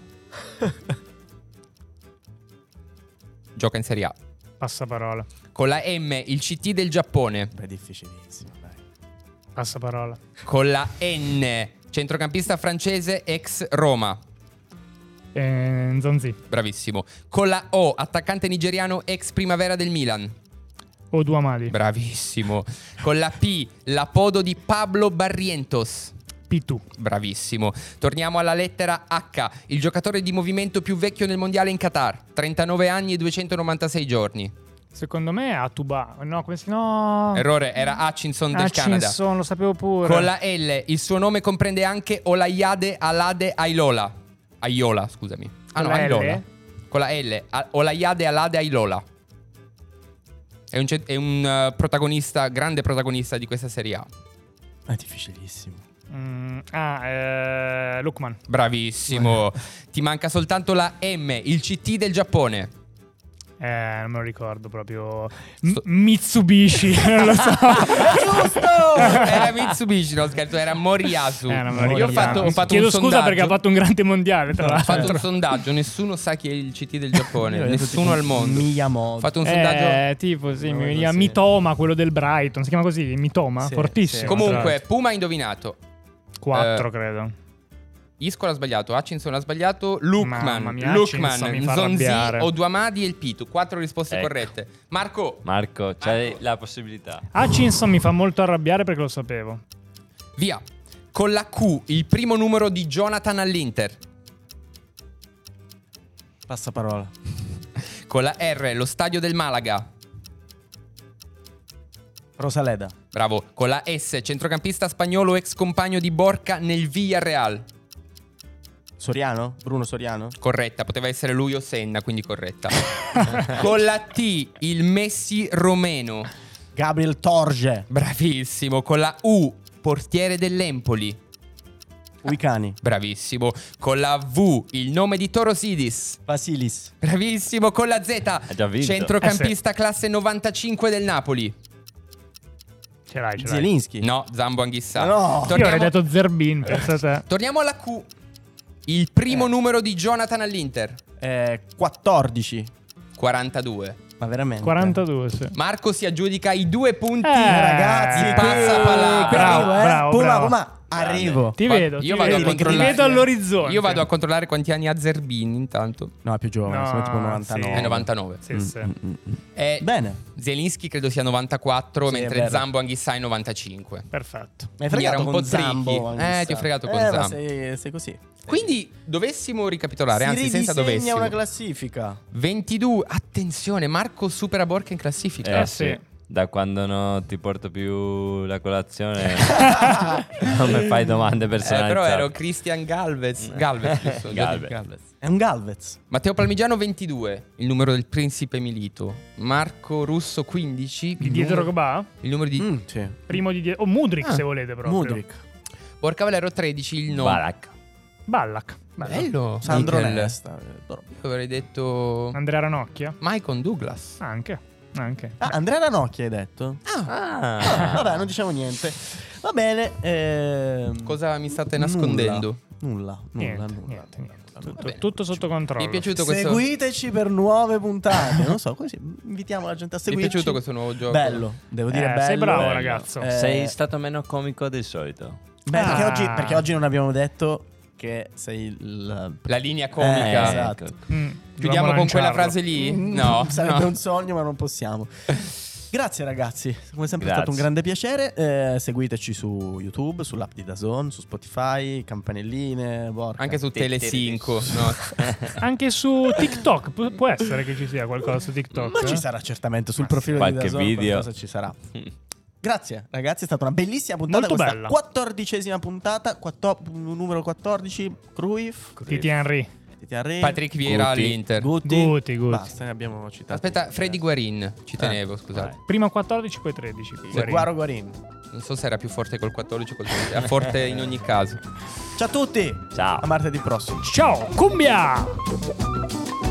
Gioca in Serie A. Passaparola. Con la M, il C T del Giappone. Beh, difficilissimo, dai. Passaparola. Con la N, centrocampista francese ex Roma. Eh, Nzonzi. Bravissimo. Con la O, attaccante nigeriano ex Primavera del Milan. Oduamadi. Bravissimo. Con la P, l'apodo di Pablo Barrientos. Pitu. Bravissimo. Torniamo alla lettera H, il giocatore di movimento più vecchio nel mondiale in Qatar. trentanove anni e duecentonovantasei giorni. Secondo me è Atuba. No, come si no? Errore, era Hutchinson del Hutchinson, Canada. lo sapevo pure. Con la L, il suo nome comprende anche Olayade Alade Ailola. Aiola, scusami. Ah Con no, la Ailola. L? Con la L, A- Olayade Alade Ailola. È un, ce- è un uh, protagonista, grande protagonista di questa Serie A. È difficilissimo. Mm, ah, eh, Lukman. Bravissimo. Ti manca soltanto la M, il C T del Giappone. Eh, non me lo ricordo proprio. M- Mitsubishi, non lo so. Giusto! Era Mitsubishi, no scherzo, era Moriyasu. Eh, non me lo Io ho ricordo. fatto, ho fatto Chiedo un scusa sondaggio. perché ha fatto un grande mondiale, tra Ho l'altro. fatto un sondaggio, nessuno sa chi è il C T del Giappone, Io ho detto nessuno tipo al mondo. Miyamoto. Ho fatto un sondaggio. Eh, tipo, sì, mi veniva sì. Mitoma, quello del Brighton. Si chiama così? Mitoma? Sì, Fortissimo. sì. Comunque, Puma ha indovinato. quattro, eh, credo. Isco l'ha sbagliato, Hutchinson l'ha sbagliato, Lukman, Mamma mia, Lukman, Hutchinson mi fa Nzonzi, arrabbiare. Oduamadi e il Pitu. Quattro risposte Ecco. corrette. Marco, Marco, c'hai la possibilità. Hutchinson mi fa molto arrabbiare perché lo sapevo. via. Con la Q, il primo numero di Jonathan all'Inter. Passaparola. Con la R, lo stadio del Malaga. Rosaleda. Bravo. Con la S, centrocampista spagnolo ex compagno di Borca nel Villarreal. Soriano? Bruno Soriano? Corretta, poteva essere lui o Senna, quindi corretta. Con la T, il Messi romeno. Gabriel Torge. Bravissimo. Con la U, portiere dell'Empoli. Uicani. Bravissimo. Con la V, il nome di Torosidis. Vasilis. Bravissimo. Con la Z, già vinto. centrocampista classe novantacinque del Napoli. Ce l'hai, ce l'hai. Zielinski. No, Zambo Anghissà. No. Io avrei Torniamo, detto Zerbin, pensa te. torniamo alla Q. Il primo numero di Jonathan all'Inter. Eh, quattordici. quarantadue. Ma veramente? quarantadue, sì. Marco si aggiudica i due punti. Eh, Ragazzi, di eh, passapalabra. qui arrivo, eh. bravo, Puma, bravo. Puma, arrivo. Ti Va- vedo, ti io vado vedo, a controllare. ti vedo all'orizzonte. Io vado a controllare quanti anni ha Zerbin intanto. No, è più giovane, No, sono tipo novantanove. sì. È novantanove. Sì, sì. Eh, Bene. Zielinski credo sia novantaquattro, Sì, è mentre vero. Zambo Anghissà è novantacinque. Perfetto. Mi hai Quindi fregato era un con po' tricky. Zambo, Eh, ti ho fregato con eh, ma Zambo. sei, sei così. Quindi dovessimo ricapitolare, Si anzi senza ridisegna dovessimo. una classifica. ventidue, attenzione, Marco supera Borca in classifica. Eh sì. sì. Da quando non ti porto più la colazione non mi fai domande Eh, personalizzate. però ero Christian Galvez. Galvez, giusto? Galvez. È un Galvez. Matteo Palmigiano ventidue, il numero del principe Milito. Marco Russo quindici, Di il dietro numero, Drogba? il numero di Mm, sì. Primo di dietro. O Mudrik, Ah, se volete proprio. Mudrik. Borca Valero tredici, il nome. Barak. Ballack. Bello. Bello. Sandro Michel. Nesta. Io avrei detto Andrea Ranocchia? Maicon Douglas. Anche. Anche. Ah, Andrea Ranocchia hai detto? Ah. Ah, vabbè, non diciamo niente. Va bene. ehm, Cosa mi state nascondendo? Nulla, nulla, Niente, nulla. niente, niente. nulla. Tutto, bene. tutto sotto controllo. Mi è piaciuto questo? Seguiteci per nuove puntate. Non so, così invitiamo la gente a Mi è seguirci. piaciuto questo nuovo gioco? Bello, devo dire Eh, bello. sei bravo, Bello. ragazzo. Eh, Sei stato meno comico del solito. beh, perché, Ah. oggi, perché oggi non abbiamo detto che sei il... La linea comica. Eh, esatto. Mm, Chiudiamo dovevamo con quella lanciarlo. frase lì? Mm, No. Sarebbe no. un sogno, ma non possiamo. Grazie ragazzi, come sempre è Grazie. stato un grande piacere. Eh, seguiteci su YouTube, sull'app di DAZN, su Spotify, campanelline, Borca. Anche su Telecinco. No. Anche su TikTok. Pu- può essere che ci sia qualcosa su TikTok. Ma ci eh? sarà certamente sul profilo Qualche di DAZN, video. qualcosa ci sarà. Grazie ragazzi, è stata una bellissima puntata. Molto questa bella. quattordicesima puntata, quattro- numero quattordici, Cruyff. Titi Henry. Henry, Patrick Vieira Guti, all'Inter. Guti, Guti, Guti. Basta, ne abbiamo citato. Aspetta, Freddy Guarin, ci tenevo, scusate. Prima quattordici, poi tredici. Guarin. Guaro Guarin. Non so se era più forte col quattordici o col tredici. Era forte in ogni caso. Ciao a tutti. Ciao. A martedì prossimo. Ciao, cumbia!